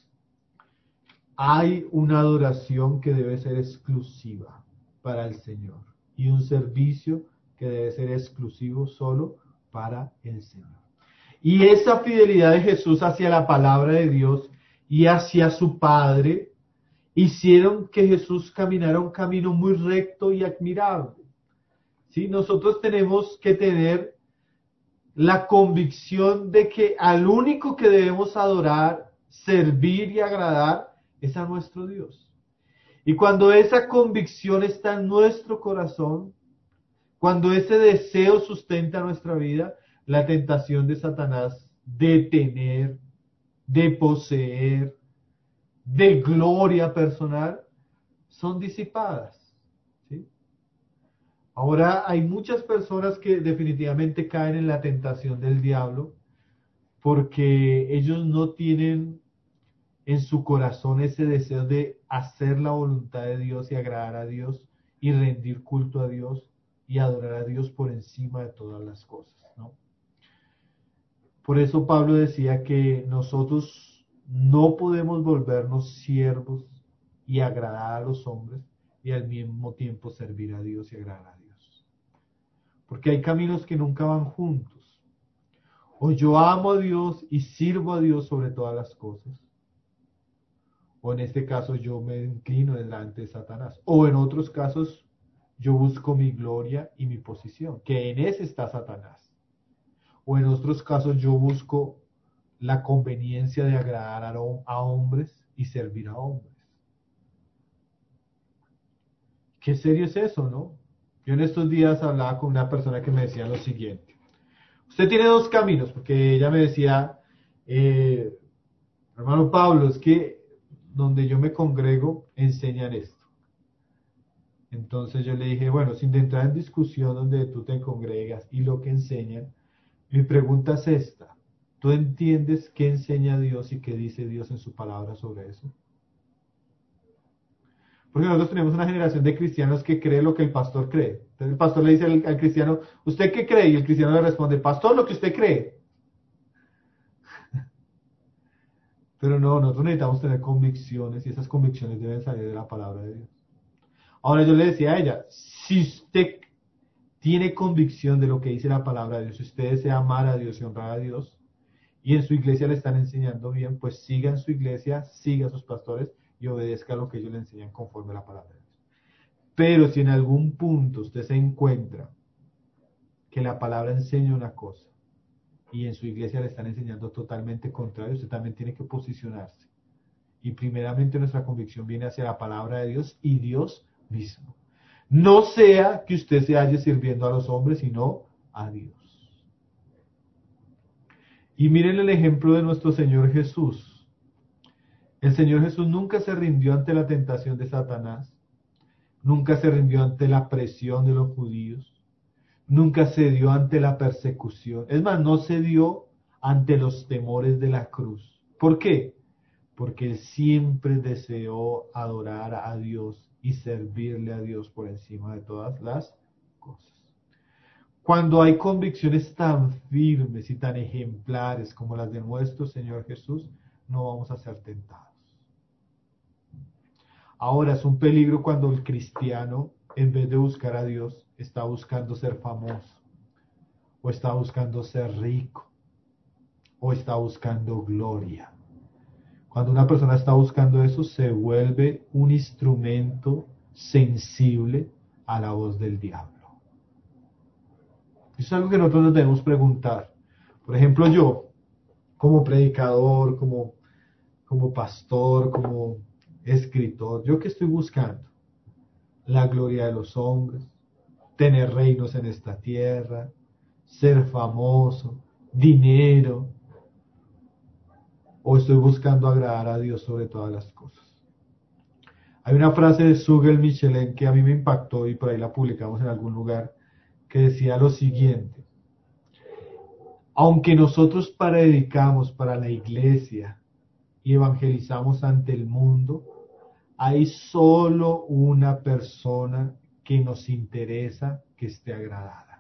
Speaker 1: Hay una adoración que debe ser exclusiva para el Señor y un servicio que debe ser exclusivo solo para el Señor. Y esa fidelidad de Jesús hacia la palabra de Dios y hacia su Padre hicieron que Jesús caminara un camino muy recto y admirable. ¿Sí? Nosotros tenemos que tener la convicción de que al único que debemos adorar, servir y agradar es a nuestro Dios. Y cuando esa convicción está en nuestro corazón, cuando ese deseo sustenta nuestra vida, la tentación de Satanás de tener, de poseer, de gloria personal, son disipadas. ¿Sí? Ahora hay muchas personas que definitivamente caen en la tentación del diablo porque ellos no tienen en su corazón ese deseo de hacer la voluntad de Dios y agradar a Dios y rendir culto a Dios y adorar a Dios por encima de todas las cosas, ¿no? Por eso Pablo decía que nosotros no podemos volvernos siervos y agradar a los hombres y al mismo tiempo servir a Dios y agradar a Dios. Porque hay caminos que nunca van juntos. O yo amo a Dios y sirvo a Dios sobre todas las cosas, o en este caso yo me inclino delante de Satanás, o en otros casos yo busco mi gloria y mi posición, que en ese está Satanás, o en otros casos yo busco la conveniencia de agradar a hombres y servir a hombres. Qué serio es eso, ¿no? Yo en estos días hablaba con una persona que me decía lo siguiente: usted tiene dos caminos, porque ella me decía, hermano Pablo, es que donde yo me congrego enseñan esto. Entonces yo le dije, bueno, sin entrar en discusión donde tú te congregas y lo que enseñan, mi pregunta es esta: ¿tú entiendes qué enseña Dios y qué dice Dios en su palabra sobre eso? Porque nosotros tenemos una generación de cristianos que cree lo que el pastor cree. Entonces el pastor le dice al cristiano, ¿usted qué cree? Y el cristiano le responde, pastor, lo que usted cree. Pero no, nosotros necesitamos tener convicciones y esas convicciones deben salir de la palabra de Dios. Ahora yo le decía a ella, si usted tiene convicción de lo que dice la palabra de Dios, si usted desea amar a Dios y honrar a Dios, y en su iglesia le están enseñando bien, pues siga en su iglesia, siga a sus pastores y obedezca lo que ellos le enseñan conforme a la palabra de Dios. Pero si en algún punto usted se encuentra que la palabra enseña una cosa y en su iglesia le están enseñando totalmente contrario, usted también tiene que posicionarse Y primeramente nuestra convicción viene hacia la palabra de Dios y Dios mismo. No sea que usted se halle sirviendo a los hombres, sino a Dios. Y miren el ejemplo de nuestro Señor Jesús. El Señor Jesús nunca se rindió ante la tentación de Satanás. Nunca se rindió ante la presión de los judíos. Nunca se dio ante la persecución. Es más, no se dio ante los temores de la cruz. ¿Por qué? Porque él siempre deseó adorar a Dios y servirle a Dios por encima de todas las cosas. Cuando hay convicciones tan firmes y tan ejemplares como las de nuestro Señor Jesús, no vamos a ser tentados. Ahora es un peligro cuando el cristiano, en vez de buscar a Dios, está buscando ser famoso, o está buscando ser rico, o está buscando gloria. Cuando una persona está buscando eso, se vuelve un instrumento sensible a la voz del diablo. Eso es algo que nosotros nos debemos preguntar. Por ejemplo, yo, como predicador, como pastor, como escritor, ¿yo qué estoy buscando? La gloria de los hombres, tener reinos en esta tierra, ser famoso, dinero, o estoy buscando agradar a Dios sobre todas las cosas. Hay una frase de Sugel Michelin que a mí me impactó y por ahí la publicamos en algún lugar, que decía lo siguiente: aunque nosotros predicamos para la iglesia y evangelizamos ante el mundo, hay solo una persona que nos interesa que esté agradada.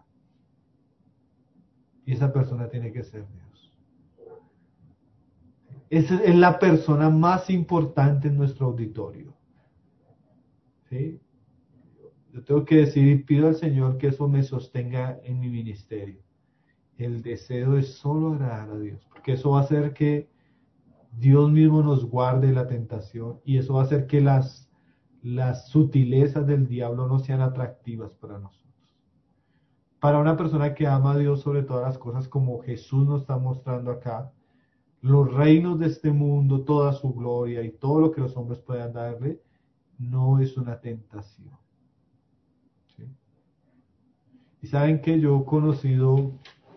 Speaker 1: Y esa persona tiene que ser Dios. Esa es la persona más importante en nuestro auditorio. ¿Sí? Yo tengo que decir y pido al Señor que eso me sostenga en mi ministerio. El deseo es solo agradar a Dios, porque eso va a hacer que Dios mismo nos guarde la tentación y eso va a hacer que las sutilezas del diablo no sean atractivas para nosotros. Para una persona que ama a Dios sobre todas las cosas, como Jesús nos está mostrando acá, los reinos de este mundo, toda su gloria y todo lo que los hombres puedan darle, no es una tentación. ¿Sí? Y saben que yo he conocido,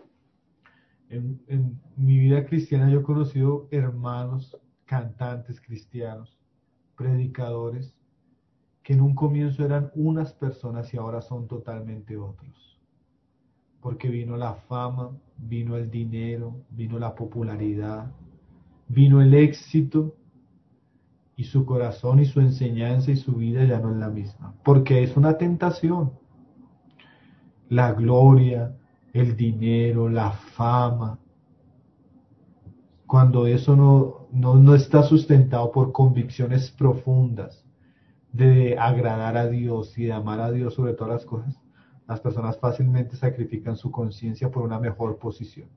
Speaker 1: en mi vida cristiana, yo he conocido hermanos, cantantes cristianos, predicadores, que en un comienzo eran unas personas y ahora son totalmente otros. Porque vino la fama, vino el dinero, vino la popularidad, vino el éxito, y su corazón y su enseñanza y su vida ya no es la misma. Porque es una tentación. La gloria, el dinero, la fama. Cuando eso no está sustentado por convicciones profundas de agradar a Dios y de amar a Dios sobre todas las cosas, las personas fácilmente sacrifican su conciencia por una mejor posición.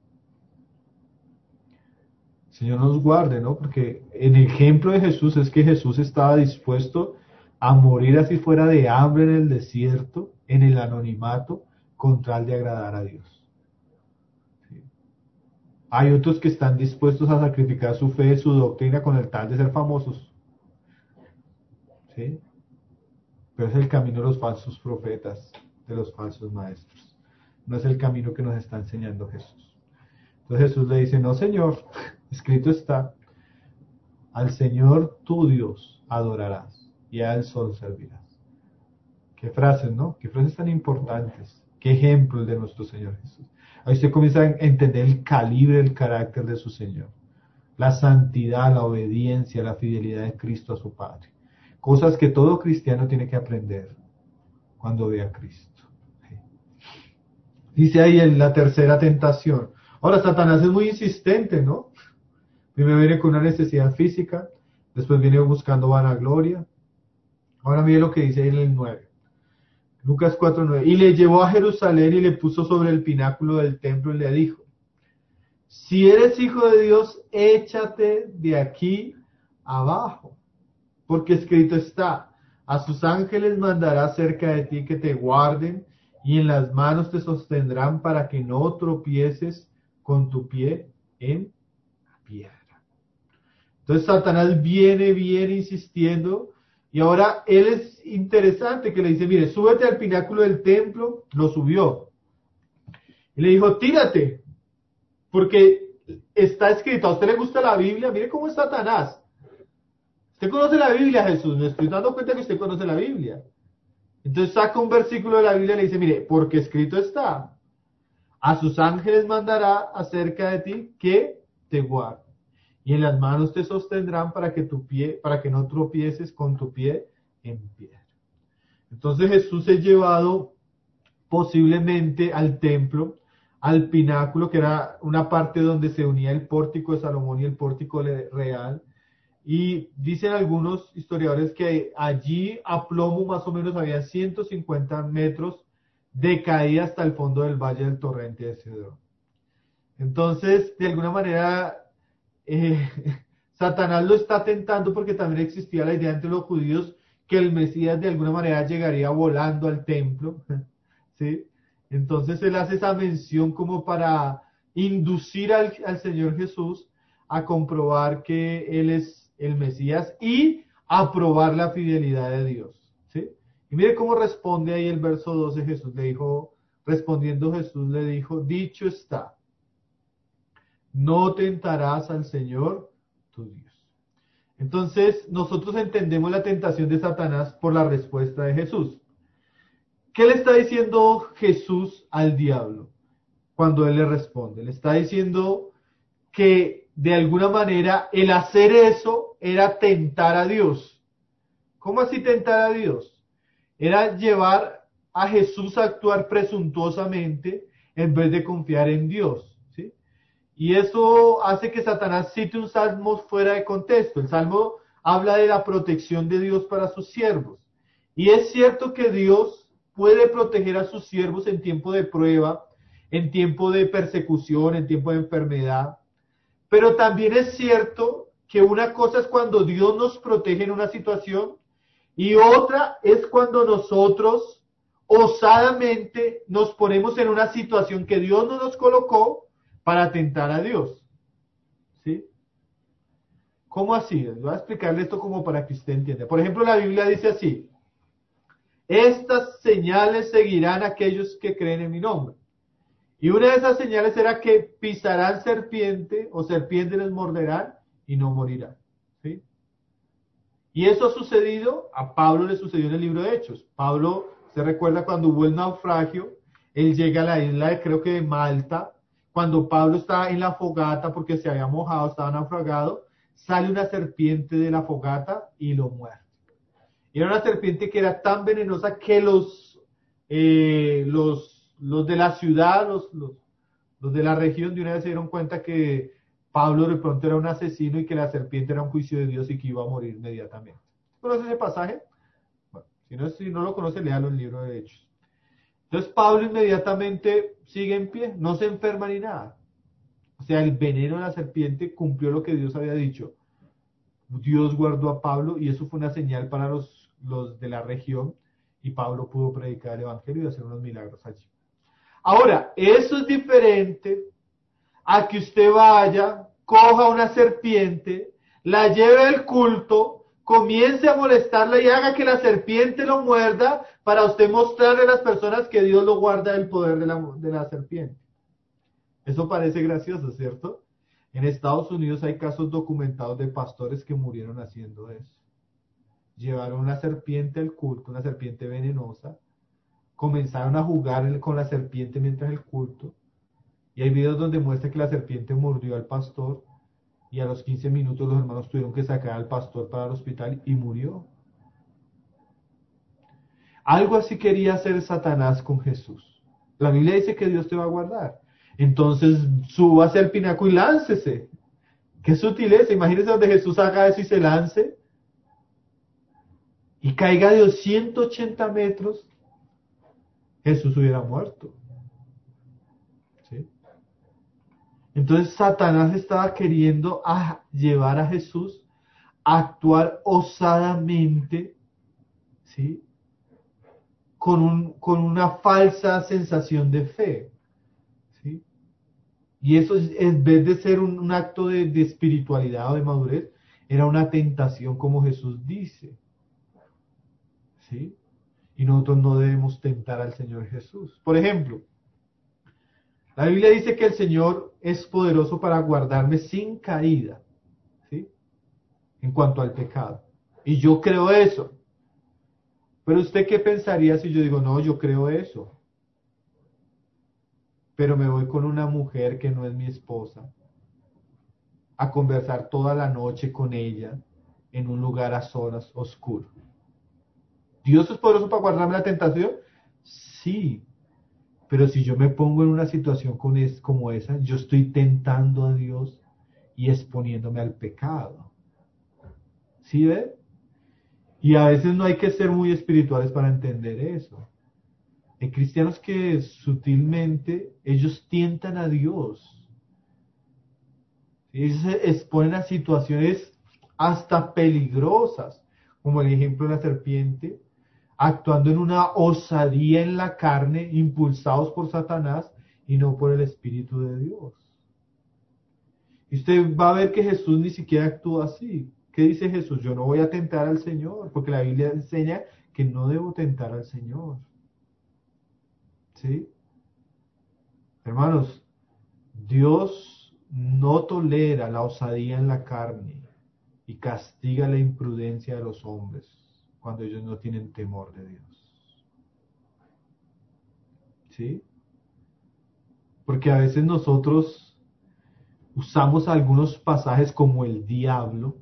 Speaker 1: El Señor nos guarde, ¿no? Porque el ejemplo de Jesús es que Jesús estaba dispuesto a morir así fuera de hambre en el desierto, en el anonimato, con tal de agradar a Dios. ¿Sí? Hay otros que están dispuestos a sacrificar su fe, su doctrina, con el tal de ser famosos. ¿Sí? Pero es el camino de los falsos profetas, de los falsos maestros. No es el camino que nos está enseñando Jesús. Entonces Jesús le dice: no, Señor, escrito está, al Señor tu Dios adorarás y a Él solo servirás. Qué frases, ¿no? Qué frases tan importantes. Qué ejemplo el de nuestro Señor Jesús. Ahí usted comienza a entender el calibre del carácter de su Señor. La santidad, la obediencia, la fidelidad de Cristo a su Padre. Cosas que todo cristiano tiene que aprender cuando ve a Cristo. ¿Sí? Dice ahí en la tercera tentación. Ahora, Satanás es muy insistente, ¿no? Primero viene con una necesidad física, después viene buscando vanagloria. Ahora mire lo que dice ahí en el 9. Lucas 4:9. Y le llevó a Jerusalén y le puso sobre el pináculo del templo y le dijo: si eres hijo de Dios, échate de aquí abajo. Porque escrito está: a sus ángeles mandará cerca de ti que te guarden y en las manos te sostendrán para que no tropieces con tu pie en piedra. Entonces Satanás viene insistiendo, y ahora él es interesante que le dice, mire, súbete al pináculo del templo, lo subió. Y le dijo, tírate, porque está escrito, ¿a usted le gusta la Biblia? Mire cómo es Satanás. Usted conoce la Biblia, Jesús, me estoy dando cuenta que usted conoce la Biblia. Entonces saca un versículo de la Biblia y le dice, mire, porque escrito está, a sus ángeles mandará acerca de ti que te guarden, y en las manos te sostendrán para que no tropieces con tu pie en piedra. Entonces Jesús es llevado posiblemente al templo, al pináculo, que era una parte donde se unía el pórtico de Salomón y el pórtico real. Y dicen algunos historiadores que allí a plomo más o menos había 150 metros de caída hasta el fondo del valle del torrente de Cedrón. Entonces, de alguna manera, Satanás lo está tentando porque también existía la idea entre los judíos que el Mesías de alguna manera llegaría volando al templo, ¿sí? Entonces él hace esa mención como para inducir al Señor Jesús a comprobar que Él es el Mesías y a probar la fidelidad de Dios, ¿sí? Y mire cómo responde ahí el verso 12, respondiendo Jesús le dijo, dicho está, no tentarás al Señor tu Dios. Entonces nosotros entendemos la tentación de Satanás por la respuesta de Jesús. ¿Qué le está diciendo Jesús al diablo cuando él le responde? Le está diciendo que de alguna manera el hacer eso era tentar a Dios. ¿Cómo así tentar a Dios? Era llevar a Jesús a actuar presuntuosamente en vez de confiar en Dios, ¿sí? Y eso hace que Satanás cite un salmo fuera de contexto. El salmo habla de la protección de Dios para sus siervos. Y es cierto que Dios puede proteger a sus siervos en tiempo de prueba, en tiempo de persecución, en tiempo de enfermedad. Pero también es cierto que una cosa es cuando Dios nos protege en una situación y otra es cuando nosotros osadamente nos ponemos en una situación que Dios no nos colocó para tentar a Dios. ¿Sí? ¿Cómo así? Voy a explicarle esto como para que usted entienda. Por ejemplo, la Biblia dice así: estas señales seguirán a aquellos que creen en mi nombre. Y una de esas señales era que pisarán serpiente o serpiente les morderán y no morirán. ¿Sí? Y eso ha sucedido, a Pablo le sucedió en el libro de Hechos. Pablo, se recuerda cuando hubo el naufragio, él llega a la isla de, creo que de Malta, cuando Pablo estaba en la fogata porque se había mojado, estaba naufragado, sale una serpiente de la fogata y lo muerde. Y era una serpiente que era tan venenosa que los de la ciudad, los de la región, de una vez se dieron cuenta que Pablo de pronto era un asesino y que la serpiente era un juicio de Dios y que iba a morir inmediatamente. ¿Conoce ese pasaje? Bueno, si no lo conoce, léalo en el libro de Hechos. Entonces Pablo inmediatamente sigue en pie, no se enferma ni nada. O sea, el veneno de la serpiente cumplió lo que Dios había dicho. Dios guardó a Pablo y eso fue una señal para los de la región y Pablo pudo predicar el evangelio y hacer unos milagros allí. Ahora, eso es diferente a que usted vaya, coja una serpiente, la lleve al culto, comience a molestarla y haga que la serpiente lo muerda para usted mostrarle a las personas que Dios lo guarda del poder de la serpiente. Eso parece gracioso, ¿cierto? En Estados Unidos hay casos documentados de pastores que murieron haciendo eso. Llevaron una serpiente al culto, una serpiente venenosa, comenzaron a jugar con la serpiente mientras el culto, y hay videos donde muestra que la serpiente mordió al pastor, y a los 15 minutos los hermanos tuvieron que sacar al pastor para el hospital y murió. Algo así quería hacer Satanás con Jesús. La Biblia dice que Dios te va a guardar. Entonces súbase al pináculo y láncese. Qué sutileza. Imagínense donde Jesús haga eso y se lance y caiga de 180 metros. Jesús hubiera muerto. ¿Sí? Entonces Satanás estaba queriendo llevar a Jesús a actuar osadamente, ¿sí? Con una falsa sensación de fe. ¿Sí? Y eso en vez de ser un acto de espiritualidad o de madurez, era una tentación como Jesús dice. ¿Sí? Y nosotros no debemos tentar al Señor Jesús. Por ejemplo, la Biblia dice que el Señor es poderoso para guardarme sin caída, ¿sí? En cuanto al pecado. Y yo creo eso. Pero usted qué pensaría si yo digo, no, yo creo eso, pero me voy con una mujer que no es mi esposa a conversar toda la noche con ella en un lugar a solas oscuro? ¿Dios es poderoso para guardarme la tentación? Sí, pero si yo me pongo en una situación como esa, yo estoy tentando a Dios y exponiéndome al pecado. ¿Sí ve? Y a veces no hay que ser muy espirituales para entender eso. Hay cristianos que sutilmente ellos tientan a Dios. Ellos se exponen a situaciones hasta peligrosas, como el ejemplo de la serpiente, actuando en una osadía en la carne, impulsados por Satanás y no por el Espíritu de Dios. Y usted va a ver que Jesús ni siquiera actúa así. ¿Qué dice Jesús? Yo no voy a tentar al Señor, porque la Biblia enseña que no debo tentar al Señor. ¿Sí? Hermanos, Dios no tolera la osadía en la carne y castiga la imprudencia de los hombres cuando ellos no tienen temor de Dios. ¿Sí? Porque a veces nosotros usamos algunos pasajes como el diablo,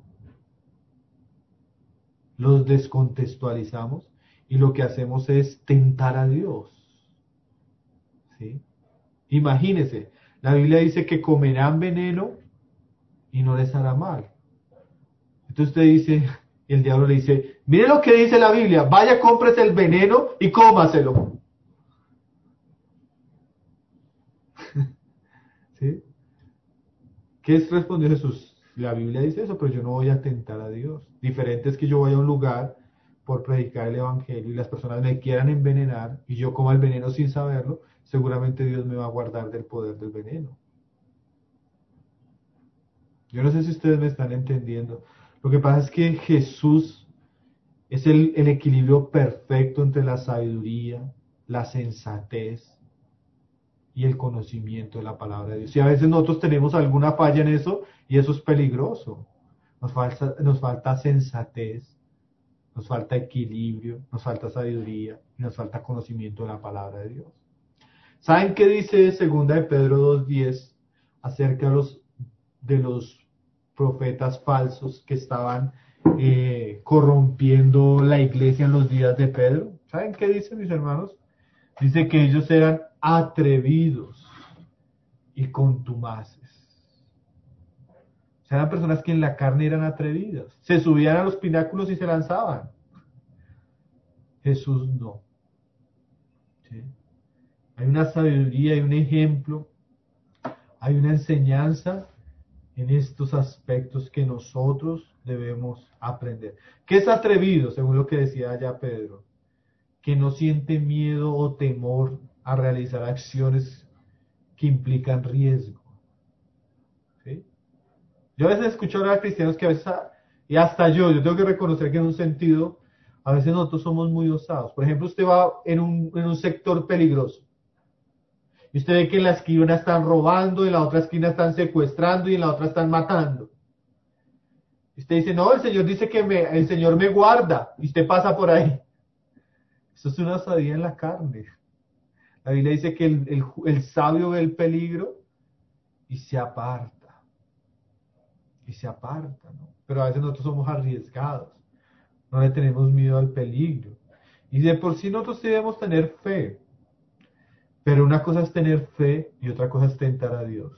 Speaker 1: los descontextualizamos y lo que hacemos es tentar a Dios. ¿Sí? Imagínense, la Biblia dice que comerán veneno y no les hará mal. Entonces usted dice, el diablo le dice, mire lo que dice la Biblia, vaya, cómprese el veneno y cómaselo. ¿Sí? ¿Qué respondió Jesús? La Biblia dice eso, pero yo no voy a tentar a Dios. Diferente es que yo vaya a un lugar por predicar el Evangelio y las personas me quieran envenenar y yo coma el veneno sin saberlo, seguramente Dios me va a guardar del poder del veneno. Yo no sé si ustedes me están entendiendo. Lo que pasa es que Jesús es el equilibrio perfecto entre la sabiduría, la sensatez y el conocimiento de la palabra de Dios. Y a veces nosotros tenemos alguna falla en eso y eso es peligroso. Nos falta sensatez, nos falta equilibrio, nos falta sabiduría y nos falta conocimiento de la palabra de Dios. ¿Saben qué dice 2 de Pedro 2:10 acerca de los profetas falsos que estaban corrompiendo la iglesia en los días de Pedro? ¿Saben qué dice, mis hermanos? Dice que ellos eran atrevidos y contumaces. O sea, eran personas que en la carne eran atrevidas. Se subían a los pináculos y se lanzaban. Jesús no. ¿Sí? Hay una sabiduría, hay un ejemplo, hay una enseñanza en estos aspectos que nosotros debemos aprender. ¿Qué es atrevido, según lo que decía ya Pedro? Que no siente miedo o temor a realizar acciones que implican riesgo. ¿Sí? Yo a veces escucho hablar a cristianos que a veces, y hasta yo tengo que reconocer que en un sentido, a veces nosotros somos muy osados. Por ejemplo, usted va en un sector peligroso. Y usted ve que en la esquina están robando, en la otra esquina están secuestrando y en la otra están matando. Y usted dice, no, el Señor dice que el Señor me guarda. Y usted pasa por ahí. Eso es una osadía en la carne. La Biblia dice que el sabio ve el peligro y se aparta. Y se aparta, ¿no? Pero a veces nosotros somos arriesgados. No le tenemos miedo al peligro. Y de por sí nosotros debemos tener fe. Pero una cosa es tener fe y otra cosa es tentar a Dios.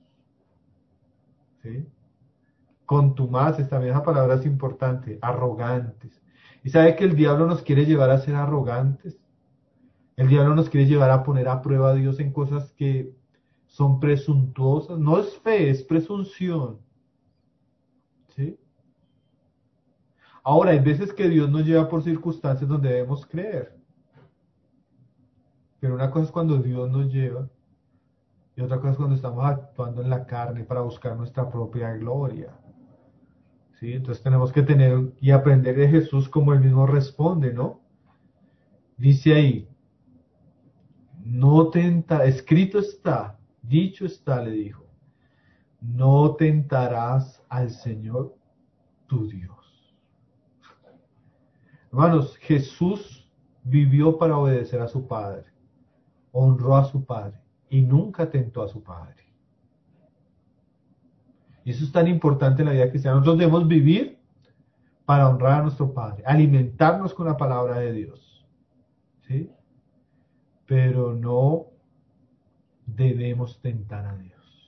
Speaker 1: ¿Sí? Contumaces, también esa palabra es importante. Arrogantes. ¿Y sabe que el diablo nos quiere llevar a ser arrogantes? El diablo nos quiere llevar a poner a prueba a Dios en cosas que son presuntuosas. No es fe, es presunción. ¿Sí? Ahora, hay veces que Dios nos lleva por circunstancias donde debemos creer. Pero una cosa es cuando Dios nos lleva y otra cosa es cuando estamos actuando en la carne para buscar nuestra propia gloria. ¿sí? Entonces tenemos que tener y aprender de Jesús como él mismo responde, ¿no? Dice ahí, no tenta, escrito está, dicho está, le dijo, no tentarás al Señor tu Dios. Hermanos, Jesús vivió para obedecer a su Padre, honró a su Padre y nunca tentó a su Padre. Y eso es tan importante en la vida cristiana. Nosotros debemos vivir para honrar a nuestro Padre, alimentarnos con la palabra de Dios, ¿sí? Pero no debemos tentar a Dios,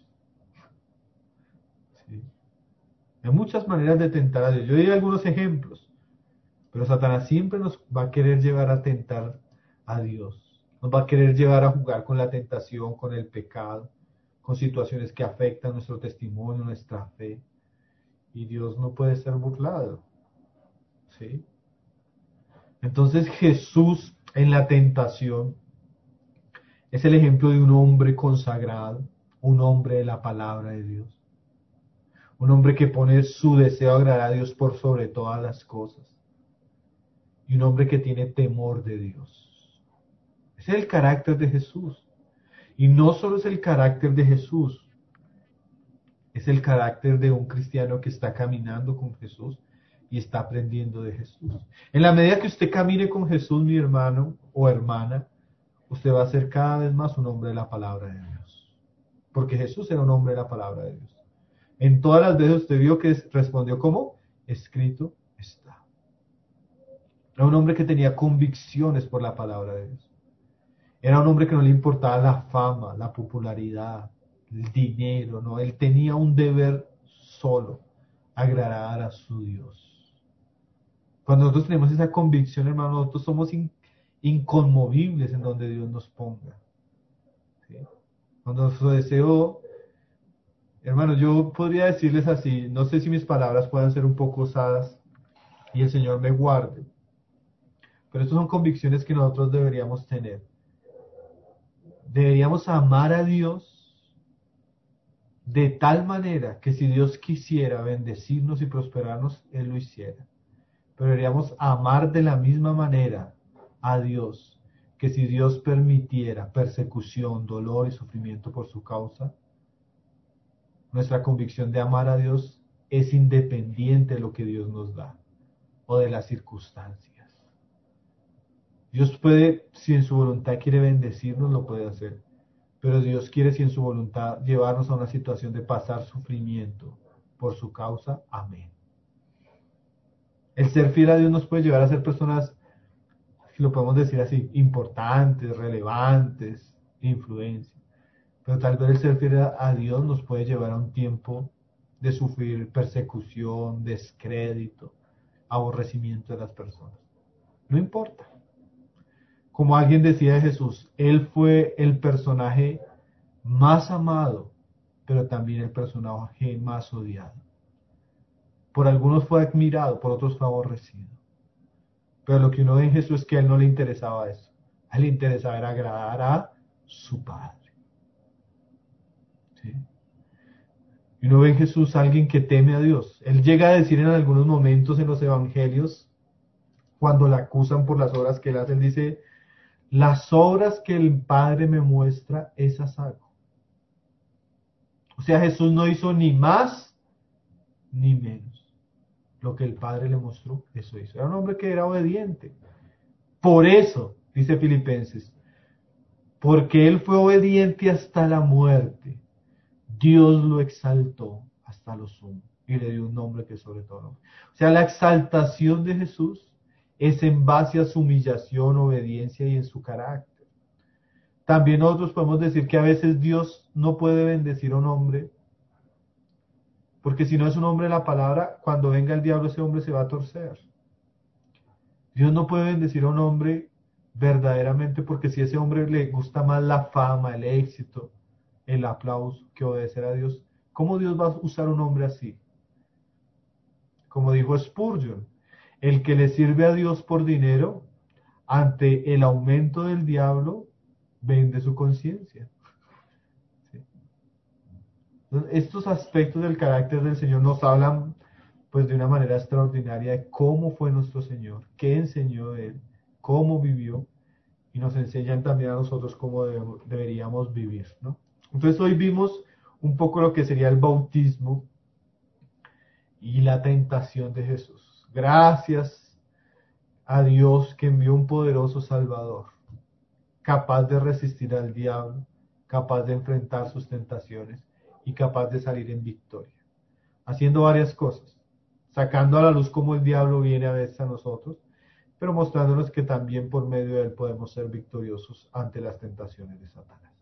Speaker 1: ¿sí? Hay muchas maneras de tentar a Dios. Yo di algunos ejemplos, pero Satanás siempre nos va a querer llevar a tentar a Dios. Nos va a querer llevar a jugar con la tentación, con el pecado, con situaciones que afectan nuestro testimonio, nuestra fe. Y Dios no puede ser burlado, ¿sí? Entonces Jesús en la tentación es el ejemplo de un hombre consagrado, un hombre de la palabra de Dios, un hombre que pone su deseo a agradar a Dios por sobre todas las cosas y un hombre que tiene temor de Dios. Ese es el carácter de Jesús. Y no solo es el carácter de Jesús, es el carácter de un cristiano que está caminando con Jesús y está aprendiendo de Jesús. En la medida que usted camine con Jesús, mi hermano o hermana, usted va a ser cada vez más un hombre de la palabra de Dios. Porque Jesús era un hombre de la palabra de Dios. En todas las veces usted vio que respondió como escrito está. Era un hombre que tenía convicciones por la palabra de Dios. Era un hombre que no le importaba la fama, la popularidad, el dinero, no. Él tenía un deber solo, agradar a su Dios. Cuando nosotros tenemos esa convicción, hermano, nosotros somos inconmovibles en donde Dios nos ponga, ¿sí? Cuando nuestro deseo, hermano, yo podría decirles así, no sé si mis palabras puedan ser un poco osadas y el Señor me guarde, pero estas son convicciones que nosotros deberíamos tener. Deberíamos amar a Dios de tal manera que si Dios quisiera bendecirnos y prosperarnos, Él lo hiciera. Pero deberíamos amar de la misma manera a Dios, que si Dios permitiera persecución, dolor y sufrimiento por su causa, nuestra convicción de amar a Dios es independiente de lo que Dios nos da o de las circunstancias. Dios puede, si en su voluntad quiere bendecirnos, lo puede hacer. Pero Dios quiere, si en su voluntad, llevarnos a una situación de pasar sufrimiento por su causa. Amén. El ser fiel a Dios nos puede llevar a ser personas, si lo podemos decir así, importantes, relevantes, de influencia. Pero tal vez el ser fiel a Dios nos puede llevar a un tiempo de sufrir persecución, descrédito, aborrecimiento de las personas. No importa. Como alguien decía de Jesús, Él fue el personaje más amado, pero también el personaje más odiado. Por algunos fue admirado, por otros fue aborrecido. Pero lo que uno ve en Jesús es que a Él no le interesaba eso. A Él le interesaba era agradar a su Padre. ¿Sí? Y uno ve en Jesús a alguien que teme a Dios. Él llega a decir en algunos momentos en los evangelios, cuando le acusan por las obras que Él hace, Él dice, las obras que el Padre me muestra, esas hago. O sea, Jesús no hizo ni más ni menos. Lo que el Padre le mostró, eso hizo. Era un hombre que era obediente. Por eso, dice Filipenses, porque Él fue obediente hasta la muerte, Dios lo exaltó hasta lo sumo y le dio un nombre que es sobre todo nombre. O sea, la exaltación de Jesús es en base a su humillación, obediencia y en su carácter. También nosotros podemos decir que a veces Dios no puede bendecir a un hombre, porque si no es un hombre de la palabra, cuando venga el diablo ese hombre se va a torcer. Dios no puede bendecir a un hombre verdaderamente, porque si a ese hombre le gusta más la fama, el éxito, el aplauso, que obedecer a Dios, ¿cómo Dios va a usar un hombre así? Como dijo Spurgeon, el que le sirve a Dios por dinero, ante el aumento del diablo, vende su conciencia. ¿Sí? Estos aspectos del carácter del Señor nos hablan pues de una manera extraordinaria de cómo fue nuestro Señor, qué enseñó de Él, cómo vivió, y nos enseñan también a nosotros cómo deberíamos vivir, ¿no? Entonces hoy vimos un poco lo que sería el bautismo y la tentación de Jesús. Gracias a Dios que envió un poderoso Salvador, capaz de resistir al diablo, capaz de enfrentar sus tentaciones y capaz de salir en victoria, haciendo varias cosas, sacando a la luz cómo el diablo viene a veces a nosotros, pero mostrándonos que también por medio de él podemos ser victoriosos ante las tentaciones de Satanás.